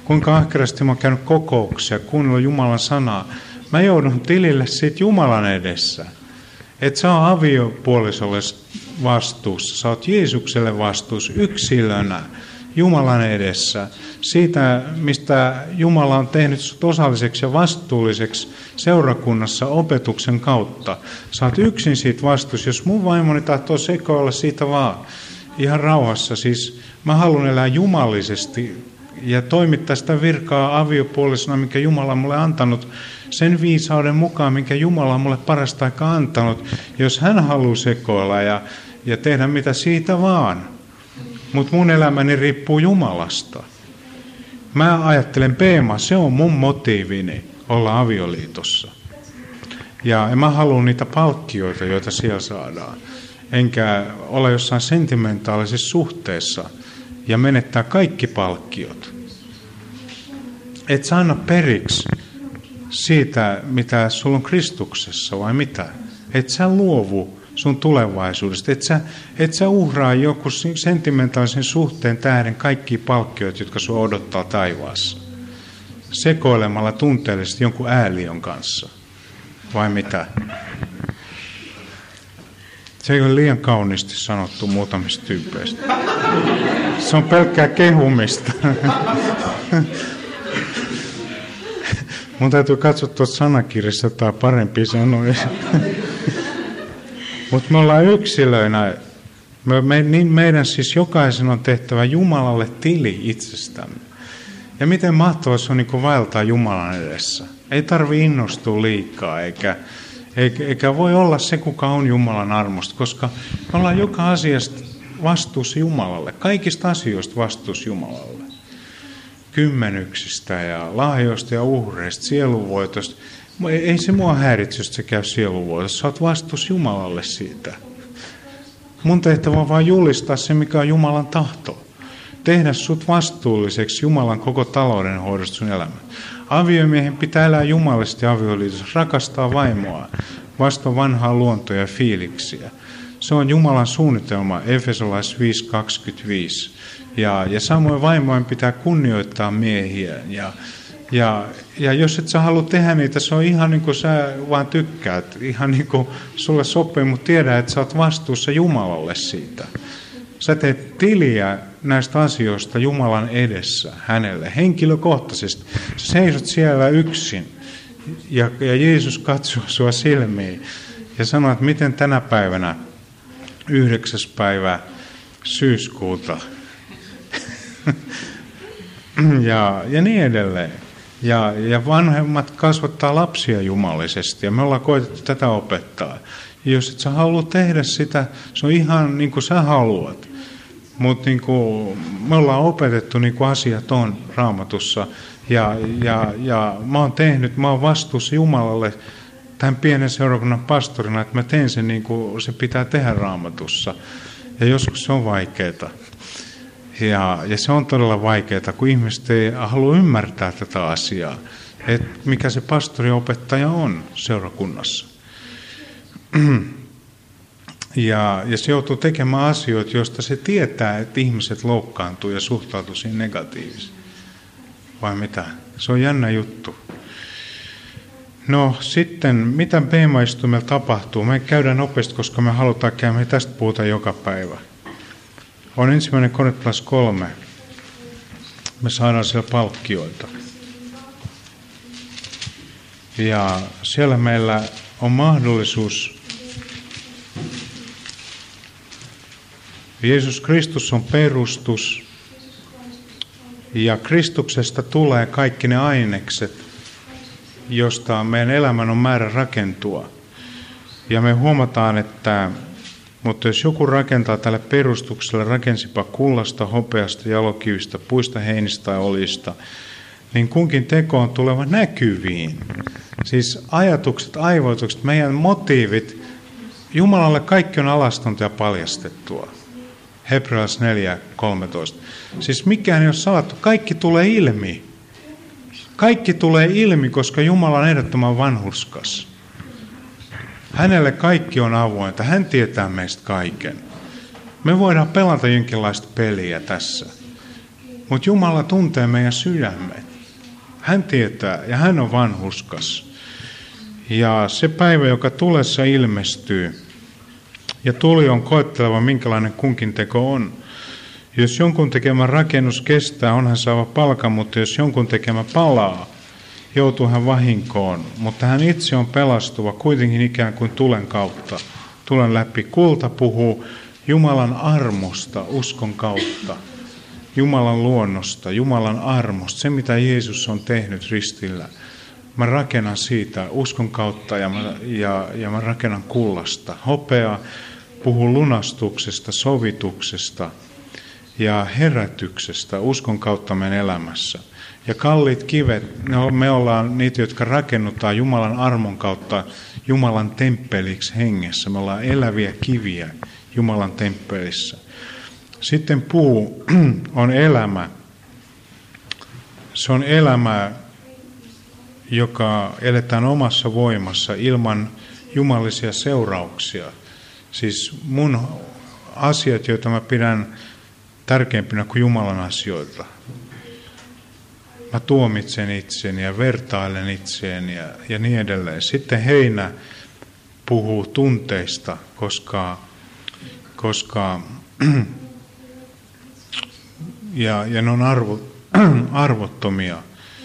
kuinka ahkerasti mä oon käynyt kokouksia, kuunnellut Jumalan sanaa. Mä joudun tilille siitä Jumalan edessä. Että sä oot aviopuolisolle vastuussa, sä oot Jeesukselle vastuussa yksilönä Jumalan edessä. Siitä, mistä Jumala on tehnyt sut osalliseksi ja vastuulliseksi seurakunnassa opetuksen kautta. Sä oot yksin siitä vastuussa. Jos mun vaimoni tahtoo sekoilla siitä vaan ihan rauhassa. Siis mä haluan elää jumalisesti ja toimittaa sitä virkaa aviopuolisena, minkä Jumala on mulle antanut, sen viisauden mukaan, minkä Jumala on mulle parasta aikaa antanut, jos hän haluaa sekoilla ja tehdä mitä siitä vaan. Mutta mun elämäni riippuu Jumalasta. Mä ajattelen Peema, se on mun motiivini olla avioliitossa. Ja mä haluan niitä palkkioita, joita siellä saadaan. Enkä ole jossain sentimentaalisessa suhteessa ja menettää kaikki palkkiot. Et sä anna periksi siitä, mitä sulla on Kristuksessa, vai mitä? Et sä luovu sun tulevaisuudesta. Et sä uhraa joku sentimentaalisen suhteen tähden kaikki palkkiot, jotka sua odottaa taivaassa. Sekoilemalla tunteellisesti jonkun ääliön kanssa. Vai mitä? Se ei ole liian kauniisti sanottu muutamista tyypeistä. Se on pelkkää kehumista. Mun täytyy katsoa tuossa sanakirjassa tai parempi sanoja. Mutta me ollaan yksilöinä. Meidän siis jokaisen on tehtävä Jumalalle tili itsestämme. Ja miten mahtavaa se on niin vaeltaa Jumalan edessä. Ei tarvitse innostua liikaa, eikä voi olla se, kuka on Jumalan armosta, koska me ollaan joka asiasta vastuussa Jumalalle. Kaikista asioista vastuussa Jumalalle. Kymmenyksistä ja lahjoista ja uhreista, sielunvoitosta. Ei se mua häiritse, jos se käy sielunvoitossa. Sä oot vastuussa Jumalalle siitä. Mun tehtävä on vaan julistaa se, mikä on Jumalan tahto. Tehdä sut vastuulliseksi Jumalan koko taloudenhoidosta sun elämän. Aviomiehen pitää elää jumalisesti avioliitossa, rakastaa vaimoa, vasta vanhaa luontoa ja fiiliksiä. Se on Jumalan suunnitelma, Efesolais 5.25. Ja samoin vaimojen pitää kunnioittaa miehiä. Ja jos et sä halua tehdä niitä, se on ihan niin kuin sä vaan tykkäät. Ihan niin kuin sulle sopii, mutta tiedä, että sä oot vastuussa Jumalalle siitä. Sä teet tiliä näistä asioista Jumalan edessä hänelle henkilökohtaisesti. Sä seisot siellä yksin ja Jeesus katsoo sua silmiin ja sanoo, että miten tänä päivänä 9. päivä syyskuuta ja niin edelleen. Ja vanhemmat kasvattaa lapsia jumalisesti ja me ollaan koetettu tätä opettaa. Ja jos et sä halua tehdä sitä, se on ihan niin kuin sä haluat. Mutta niin me ollaan opetettu niin kuin asiat on Raamatussa ja mä oon vastuussa Jumalalle tämän pienen seurakunnan pastorina, että mä teen sen niin kuin se pitää tehdä Raamatussa. Ja joskus se on vaikeaa. Ja se on todella vaikeaa, kun ihmiset ei halua ymmärtää tätä asiaa, että mikä se pastoriopettaja on seurakunnassa. Ja se joutuu tekemään asioita, joista se tietää, että ihmiset loukkaantuu ja suhtautuu siihen negatiivisesti. Vai mitä? Se on jännä juttu. No sitten, mitä Peema-istuimella tapahtuu? Me käydään nopeasti, koska me halutaan käydä, me tästä puhutaan joka päivä. On 1. Korintolais 3. Me saadaan siellä palkkioita. Ja siellä meillä on mahdollisuus. Jeesus Kristus on perustus. Ja Kristuksesta tulee kaikki ne ainekset, josta meidän elämän on määrä rakentua. Ja me huomataan, että mutta jos joku rakentaa tälle perustukselle, rakensipa kullasta, hopeasta, jalokivistä, puista, heinistä tai oljista, niin kunkin teko on tuleva näkyviin. Siis ajatukset, aivoitukset, meidän motiivit, Jumalalle kaikki on alastonta ja paljastettua. Hebrealais 4.13. Siis mikään ei ole salattu, kaikki tulee ilmi. Kaikki tulee ilmi, koska Jumala on ehdottoman vanhurskas. Hänelle kaikki on avointa. Hän tietää meistä kaiken. Me voidaan pelata jonkinlaista peliä tässä. Mutta Jumala tuntee meidän sydämet. Hän tietää ja hän on vanhurskas. Ja se päivä, joka tulessa ilmestyy, ja tuli on koetteleva, minkälainen kunkin teko on. Jos jonkun tekemä rakennus kestää, on hän saava palkan, mutta jos jonkun tekemä palaa, joutuu hän vahinkoon. Mutta hän itse on pelastuva kuitenkin ikään kuin tulen kautta, tulen läpi. Kulta puhuu Jumalan armosta uskon kautta, Jumalan luonnosta, Jumalan armosta, se mitä Jeesus on tehnyt ristillä. Mä rakennan siitä uskon kautta ja mä rakennan kullasta. Hopea puhuu lunastuksesta, sovituksesta ja herätyksestä uskon kautta meidän elämässä. Ja kalliit kivet, me ollaan niitä, jotka rakennutaan Jumalan armon kautta Jumalan temppeliksi hengessä. Me ollaan eläviä kiviä Jumalan temppelissä. Sitten puu on elämä. Se on elämä, joka eletään omassa voimassa ilman jumalisia seurauksia. Siis mun asiat, joita mä pidän tärkeimpinä kuin Jumalan asioita. Mä tuomitsen itseni ja vertailen itseeni ja niin edelleen. Sitten heinä puhuu tunteista, koska ja ne on arvottomia.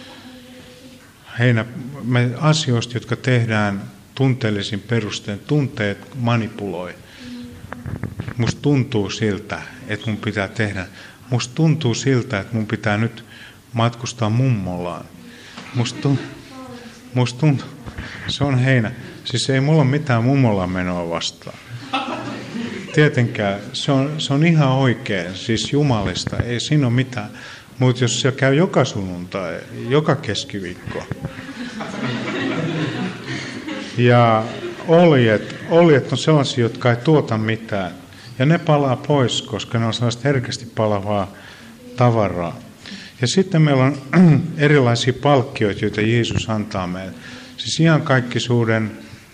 Me asioista, jotka tehdään tunteellisin perustein, tunteet manipuloi. Musta tuntuu siltä, että mun pitää tehdä. Musta tuntuu siltä, että mun pitää nyt matkustaa mummolaan. Musta tuntuu, se on heinä. Siis ei mulla ole mitään mummolaan menoa vastaan. Tietenkään, se on ihan oikein, siis jumalista, ei siinä ole mitään. Mutta jos se käy joka sunnuntai, joka keskiviikko. Ja oljet on sellaisia, jotka ei tuota mitään. Ja ne palaa pois, koska ne on sellaista herkästi palavaa tavaraa. Ja sitten meillä on erilaisia palkkioita, joita Jeesus antaa meille. Siis iankaikkisuuden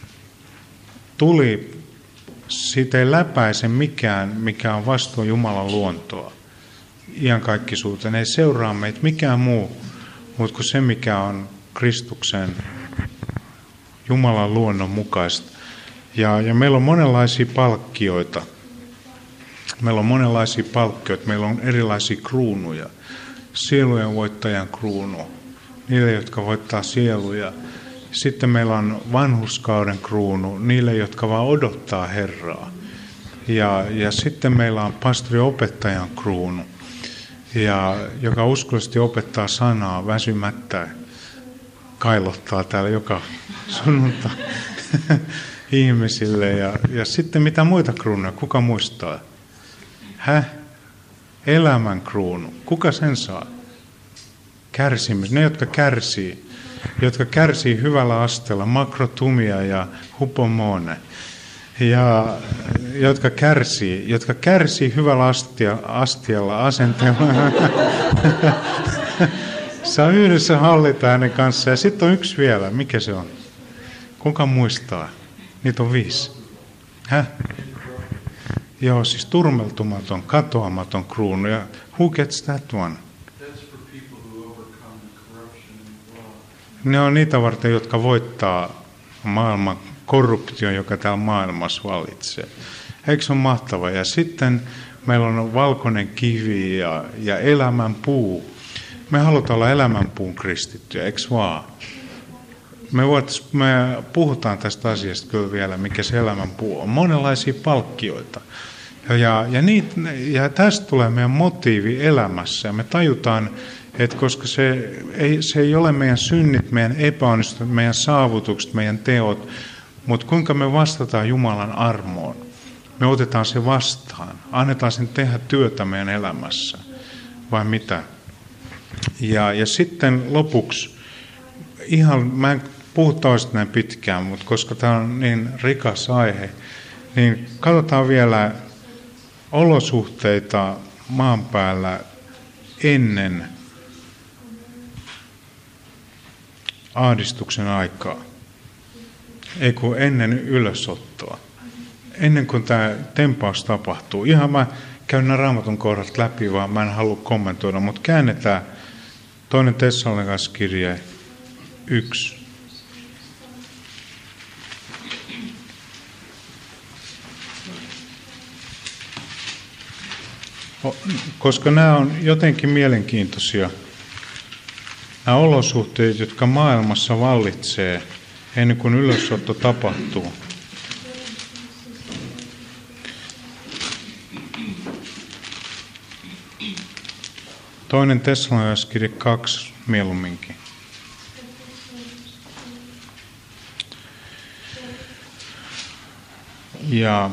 tuli, siitä ei läpäise mikään, mikä on vastoin Jumalan luontoa. Iankaikkisuuteen ei seuraa meitä mikään muu, mutta kuin se, mikä on Kristuksen Jumalan luonnon mukaista. Ja meillä on monenlaisia palkkioita. Meillä on erilaisia kruunuja. Sielujen voittajan kruunu, niille, jotka voittaa sieluja. Sitten meillä on vanhurskauden kruunu, niille, jotka vaan odottaa Herraa. Ja sitten meillä on pastori-opettajan kruunu, joka uskollisesti opettaa sanaa väsymättä, kailottaa täällä joka sunnuntai ihmisille. Ja sitten mitä muita kruunuja, kuka muistaa? Elämän kruunu. Kuka sen saa? Kärsimys. Ne, jotka kärsii hyvällä asteella, makrotumia ja hupomone. Ja jotka kärsii hyvällä astialla, asenteella. Saa yhdessä hallita hänen kanssaan. Ja sitten on yksi vielä. Mikä se on? Kuka muistaa? Niitä on 5. Joo, siis turmeltumaton, katoamaton kruunu. Ja who gets that one? Ne on niitä varten, jotka voittaa maailman korruption, joka täällä maailmassa vallitsee. Eikö se ole mahtava? Ja sitten meillä on valkoinen kivi ja elämän puu. Me halutaan olla elämänpuun kristittyjä, eikö vaan? Me puhutaan tästä asiasta kyllä vielä, mikä se elämänpuu on. Monenlaisia palkkioita. Ja tästä tulee meidän motiivi elämässä. Ja me tajutaan, että koska se ei ole meidän synnit, meidän epäonnistumat, meidän saavutukset, meidän teot, mutta kuinka me vastataan Jumalan armoon. Me otetaan se vastaan, annetaan sen tehdä työtä meidän elämässä, vai mitä? Ja sitten lopuksi, mä en puhu toista näin pitkään, mutta koska tämä on niin rikas aihe, niin katsotaan vielä olosuhteita maan päällä ennen ahdistuksen aikaa, ei kun ennen ylösottoa, ennen kuin tämä tempaus tapahtuu. Ihan mä käy nämä Raamatun kohdat läpi, vaan mä en halua kommentoida, mutta käännetään 2. Tessalonikalaiskirje 1. Koska nämä on jotenkin mielenkiintoisia, nämä olosuhteet, jotka maailmassa vallitsee ennen kuin ylösotto tapahtuu. Toinen Tessalonikalaiskirje 2 mieluumminkin. Ja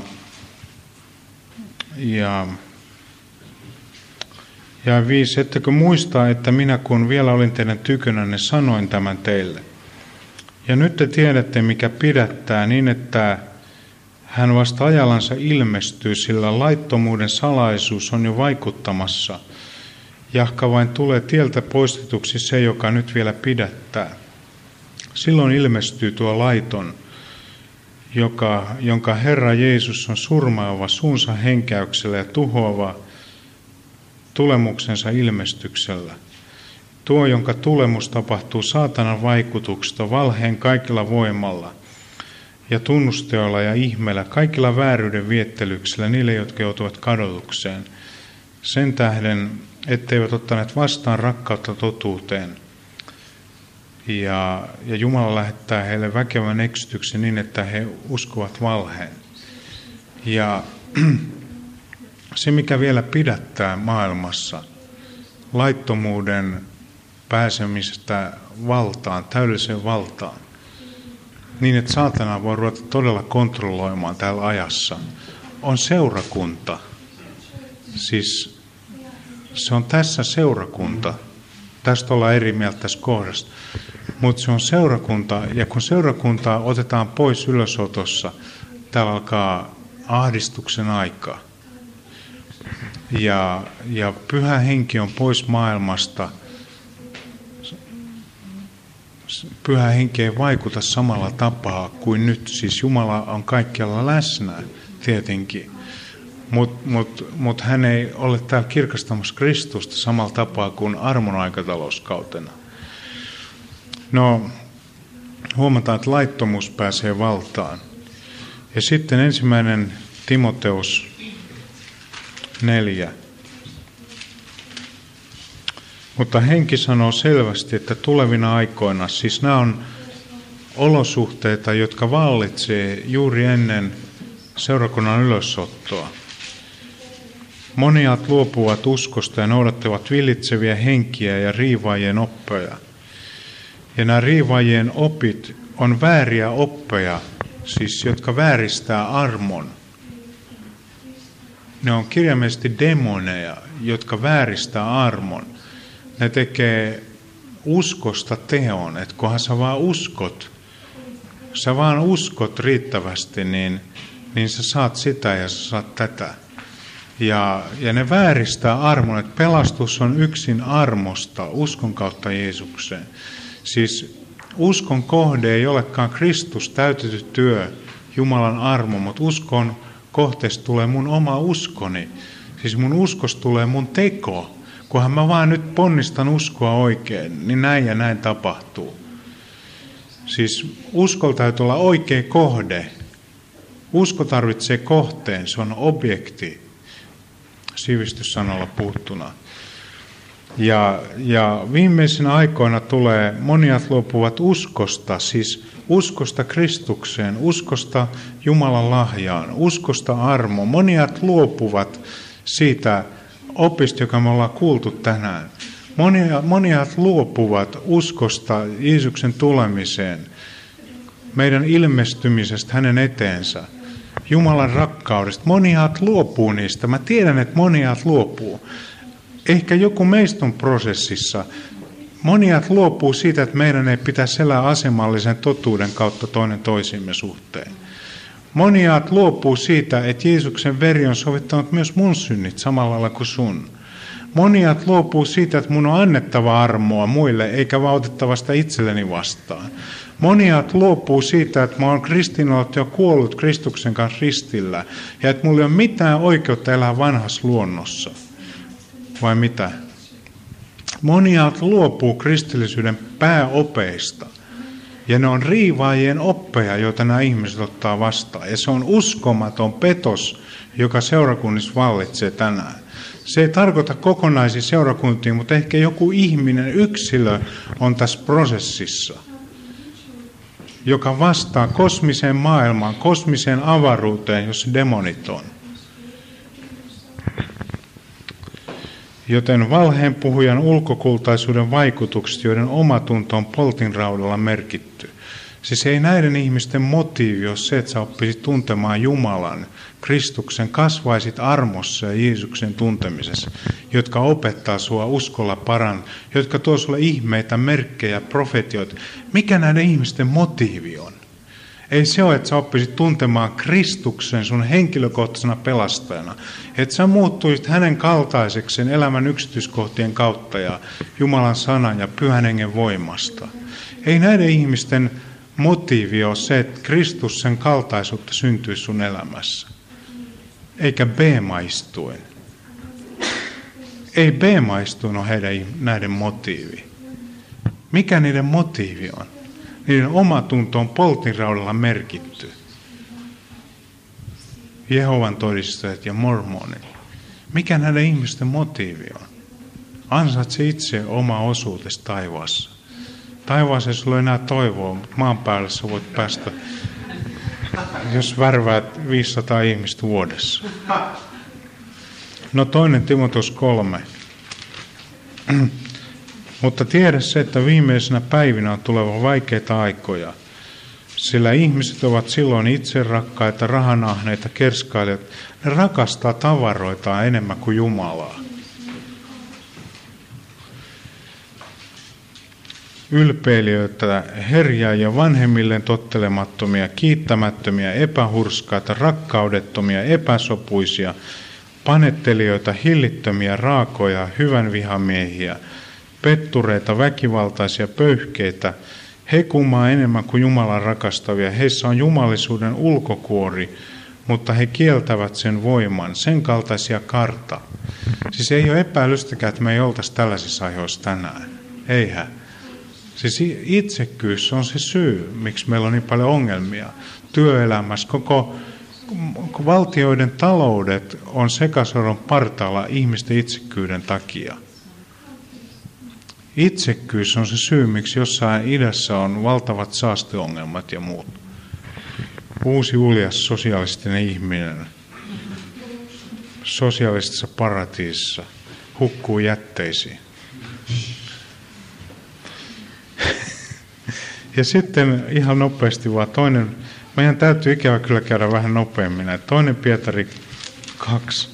5. Ettekö muistaa, että minä kun vielä olin teidän tykönänne, sanoin tämän teille. Ja nyt te tiedätte, mikä pidättää, niin että hän vasta ajallansa ilmestyy, sillä laittomuuden salaisuus on jo vaikuttamassa. Jahka vain tulee tieltä poistetuksi se, joka nyt vielä pidättää. Silloin ilmestyy tuo laiton, jonka Herra Jeesus on surmaava suunsa henkäyksellä ja tuhoava tulemuksensa ilmestyksellä. Tuo, jonka tulemus tapahtuu saatanan vaikutuksesta, valheen kaikilla voimalla ja tunnusteolla ja ihmeellä, kaikilla vääryyden viettelyksellä niille, jotka joutuvat kadotukseen. Sen tähden, etteivät ottaneet vastaan rakkautta totuuteen. Ja Jumala lähettää heille väkevän eksytyksen niin, että he uskovat valheen. Ja se, mikä vielä pidättää maailmassa, laittomuuden pääsemisestä valtaan, täydelliseen valtaan, niin että saatana voi ruveta todella kontrolloimaan täällä ajassa, on seurakunta. Siis se on tässä seurakunta. Tästä ollaan eri mieltä tässä kohdassa. Mutta se on seurakunta, ja kun seurakuntaa otetaan pois ylösotossa, täällä alkaa ahdistuksen aika. Ja pyhä henki on pois maailmasta. Pyhä henki ei vaikuta samalla tapaa kuin nyt. Siis Jumala on kaikkialla läsnä tietenkin. Mutta hän ei ole täällä kirkastamassa Kristusta samalla tapaa kuin armon aikatalouskautena. No, huomataan, että laittomuus pääsee valtaan. Ja sitten 1. Timoteus 4. Mutta henki sanoo selvästi, että tulevina aikoina, siis nämä on olosuhteita, jotka vallitsee juuri ennen seurakunnan ylösottoa. Moniat luopuvat uskosta ja noudattavat villitseviä henkiä ja riivaajien oppeja. Ja nämä riivaajien opit on vääriä oppeja, siis jotka vääristää armon. Ne on kirjaimellisesti demoneja, jotka vääristää armon. Ne tekee uskosta teon, että kunhan sä vaan uskot riittävästi, niin sä saat sitä ja sä saat tätä. Ja ne vääristää armon, että pelastus on yksin armosta, uskon kautta Jeesukseen. Siis uskon kohde ei olekaan Kristus täytetty työ, Jumalan armo, mutta uskon kohteesta tulee mun oma uskoni. Siis mun uskosta tulee mun teko. Kunhan mä vaan nyt ponnistan uskoa oikein, niin näin ja näin tapahtuu. Siis uskolla täytyy olla oikea kohde. Usko tarvitsee kohteen, se on objekti, sivistyssanalla puhuttuna. Ja viimeisinä aikoina tulee, moniat luopuvat uskosta, siis uskosta Kristukseen, uskosta Jumalan lahjaan, uskosta armoon. Moniat luopuvat siitä opista, joka me ollaan kuultu tänään. Moniat luopuvat uskosta Jeesuksen tulemiseen, meidän ilmestymisestä hänen eteensä, Jumalan rakkaudesta. Moniat luopuu niistä. Mä tiedän, että moniat luopuu. Ehkä joku meistä on prosessissa. Moniat luopuu siitä, että meidän ei pitäisi elää asemallisen totuuden kautta toinen toisimme suhteen. Moniat luopuu siitä, että Jeesuksen veri on sovittanut myös mun synnit samalla lailla kuin sun. Moniat luopuu siitä, että mun on annettava armoa muille, eikä vaan otettava sitä itselleni vastaan. Moniat luopuu siitä, että mä oon kristinuolta jo kuollut Kristuksen kanssa ristillä ja että mulla ei ole mitään oikeutta elää vanhassa luonnossa. Vai mitä? Moniat luopuu kristillisyyden pääopeista. Ja ne on riivaajien oppeja, joita nämä ihmiset ottaa vastaan. Ja se on uskomaton petos, joka seurakunnissa vallitsee tänään. Se ei tarkoita kokonaisia seurakuntia, mutta ehkä joku ihminen, yksilö on tässä prosessissa, joka vastaa kosmiseen maailmaan, kosmiseen avaruuteen, jossa demonit on. Joten valheenpuhujan ulkokultaisuuden vaikutukset, joiden omatunto on poltinraudalla merkitty. Siis ei näiden ihmisten motiivi ole se, että sä oppisit tuntemaan Jumalan, Kristuksen, kasvaisit armossa ja Jeesuksen tuntemisessa, jotka opettaa sua uskolla jotka tuo sulle ihmeitä, merkkejä, profetioita. Mikä näiden ihmisten motiivi on? Ei se ole, että sä oppisit tuntemaan Kristuksen sun henkilökohtaisena pelastajana. Että sä muuttuisit hänen kaltaisekseen elämän yksityiskohtien kautta ja Jumalan sanan ja Pyhän Hengen voimasta. Ei näiden ihmisten motiivi ole se, että Kristus sen kaltaisuutta syntyisi sun elämässä. Eikä B-maistuin. Ei B-maistuin ole näiden motiivi. Mikä niiden motiivi on? Niiden omatunto on poltinraudalla merkitty. Jehovan todistajat ja mormonit. Mikä näiden ihmisten motiivi on? Ansaitse itse oma osuutesi taivaassa. Taivaassa ei sulla enää toivoa, mutta maan päällä sä voit päästä, jos värväät 500 ihmistä vuodessa. No 2. Timoteus 3. Mutta tiedä se, että viimeisenä päivinä on tuleva vaikeita aikoja, sillä ihmiset ovat silloin itse rakkaita, rahanahneita, kerskailijat. Ne rakastaa tavaroitaan enemmän kuin Jumalaa. Ylpeilijöitä, herjaajia, vanhemmilleen tottelemattomia, kiittämättömiä, epähurskaita, rakkaudettomia, epäsopuisia, panettelijoita, hillittömiä, raakoja, hyvän vihamiehiä, pettureita, väkivaltaisia, pöyhkeitä, he kummaa enemmän kuin Jumalan rakastavia. Heissä on jumalisuuden ulkokuori, mutta he kieltävät sen voiman, sen kaltaisia karta. Siis ei ole epäilystäkään, että me ei oltaisi tällaisissa ajoissa tänään. Eihän. Siis itsekkyys on se syy, miksi meillä on niin paljon ongelmia työelämässä. Koko valtioiden taloudet on sekasoron partaalla ihmisten itsekkyyden takia. Itsekkyys on se syy, miksi jossain idässä on valtavat saasteongelmat ja muut. Uusi uljas sosialistinen ihminen sosialistisessa paratiisissa hukkuu jätteisiin. Ja sitten ihan nopeasti vaan toinen, meidän täytyy ikävä kyllä käydä vähän nopeammin, 2. Pietari 2.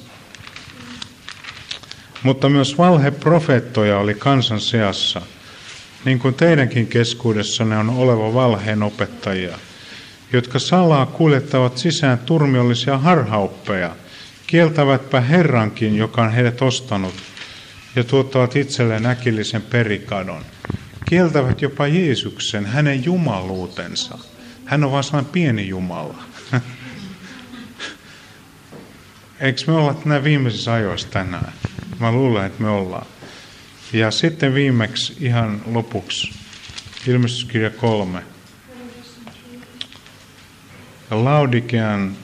Mutta myös valheprofeettoja oli kansan seassa, niin kuin teidänkin keskuudessanne on oleva valheen opettajia, jotka salaa kuljettavat sisään turmiollisia harhaoppeja, kieltävätpä Herrankin, joka on heidät ostanut, ja tuottavat itselleen äkillisen perikadon. Kieltävät jopa Jeesuksen, hänen jumaluutensa. Hän on vain sellainen pieni Jumala. Eikö me olla nämä viimeisissä ajoissa tänään? Mä luulen, että me ollaan. Ja sitten viimeksi ihan lopuksi, Ilmestyskirja 3. Ja Laodikean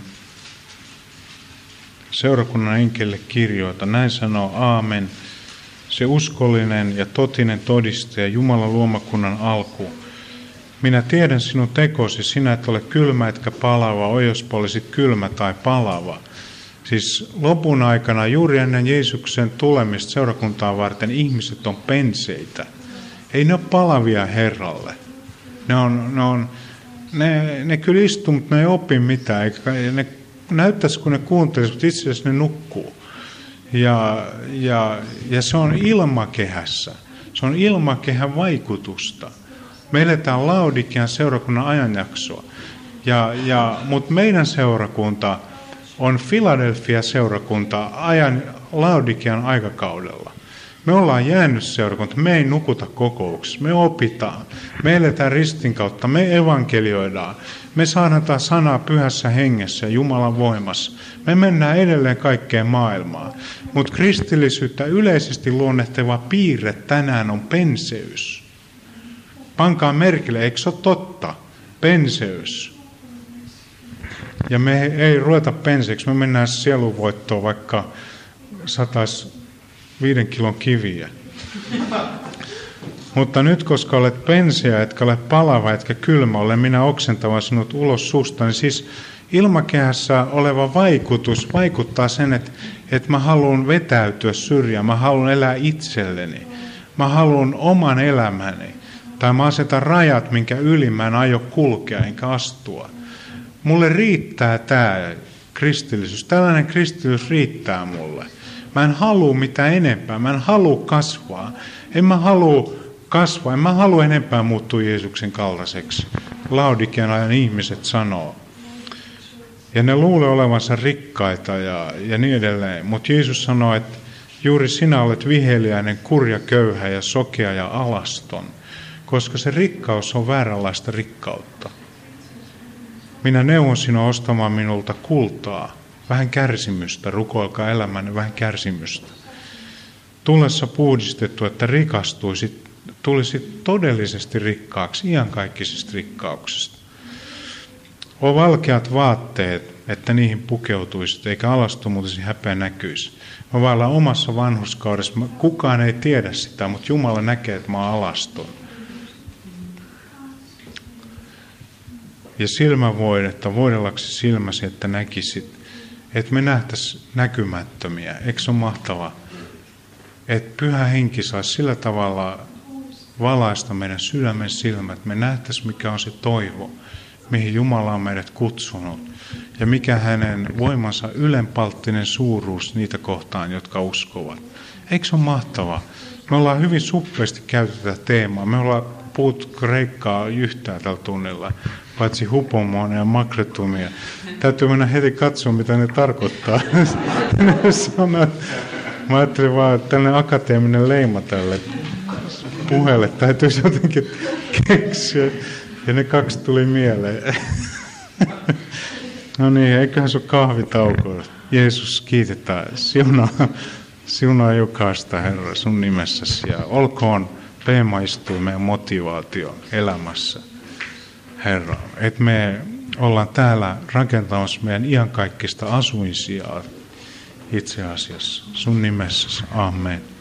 seurakunnan enkelille kirjoita, näin sanoo Aamen, se uskollinen ja totinen todistaja, Jumalan luomakunnan alku. Minä tiedän sinun tekosi, sinä et ole kylmä etkä palava, oi jospa olisit kylmä tai palava. Siis lopun aikana, juuri ennen Jeesuksen tulemista seurakuntaa varten, ihmiset on penseitä. Ei ne ole palavia Herralle. Ne kyllä istuu, mutta ne ei opi mitään. Ne näyttäisi, kun ne kuuntelisivat, mutta itse asiassa ne nukkuu. Ja se on ilmakehässä. Se on ilmakehän vaikutusta. Me eletään Laodikean seurakunnan ajanjaksoa. Mutta meidän seurakunta on Philadelphia seurakunta Laodikean aikakaudella. Me ollaan jäänyt seurakunta, me ei nukuta kokouksessa, me opitaan, me eletään ristin kautta, me evankelioidaan, me saadaan tämä sanaa pyhässä hengessä ja Jumalan voimassa. Me mennään edelleen kaikkeen maailmaan, mutta kristillisyyttä yleisesti luonnehteva piirre tänään on penseys. Pankaa merkille, eikö se ole totta? Penseys. Ja me ei ruveta penseeksi, me mennään sielunvoittoon, vaikka sataisi 5 kilon kiviä. Mutta nyt, koska olet penseä, etkä ole palava, etkä kylmä, olen minä oksentava sinut ulos susta, niin siis ilmakehässä oleva vaikutus vaikuttaa sen, että mä haluan vetäytyä syrjään, mä haluan elää itselleni, mä haluan oman elämäni, tai mä asetan rajat, minkä yli mä en aio kulkea enkä astua. Mulle riittää tämä kristillisyys, tällainen kristillisyys riittää mulle. Mä en halua mitään enempää, mä en halua kasvaa, en mä halua enempää muuttua Jeesuksen kaltaiseksi. Laodikian ajan ihmiset sanoo. Ja ne luulee olevansa rikkaita ja niin edelleen. Mutta Jeesus sanoo, että juuri sinä olet viheliäinen, kurja, köyhä ja sokea ja alaston. Koska se rikkaus on vääränlaista rikkautta. Minä neuvon sinua ostamaan minulta kultaa, vähän kärsimystä, rukoilkaa elämänne vähän kärsimystä. Tullessa puhdistettu, että rikastuisit, tulisit todellisesti rikkaaksi, iankaikkisesta rikkauksesta. On valkeat vaatteet, että niihin pukeutuisit, eikä alastumuutesi häpeä näkyisi. Mä vaellan omassa vanhurskaudessa, kukaan ei tiedä sitä, mutta Jumala näkee, että mä oon alaston. Ja silmävoidetta, voidellaksi silmäsi, että näkisit, että me nähtäisiin näkymättömiä. Eikö se ole mahtavaa? Että Pyhä Henki saisi sillä tavalla valaista meidän sydämen silmät, että me nähtäisiin, mikä on se toivo, mihin Jumala on meidät kutsunut. Ja mikä hänen voimansa ylenpalttinen suuruus niitä kohtaan, jotka uskovat. Eikö se ole mahtavaa? Me ollaan hyvin suppeasti käyty tätä teemaa. Me ollaan puhuttu kreikkaa yhtään tällä tunnilla, paitsi hupomonia ja makretumia. Täytyy mennä heti katsoa, mitä ne tarkoittaa. Mä ajattelin vaan, että tällainen akateeminen leima tälle puheelle täytyisi jotenkin keksiä. Ja ne 2 tuli mieleen. No niin, eiköhän se ole kahvitauko. Jeesus, kiitetään. Siunaa jokaista, Herra, sun nimessäsi. Ja olkoon P-maistuimen motivaatio elämässä, Herra. Että me ollaan täällä rakentamassa meidän iankaikkista asuinsijaa itse asiassa. Sun nimessäsi. Amen.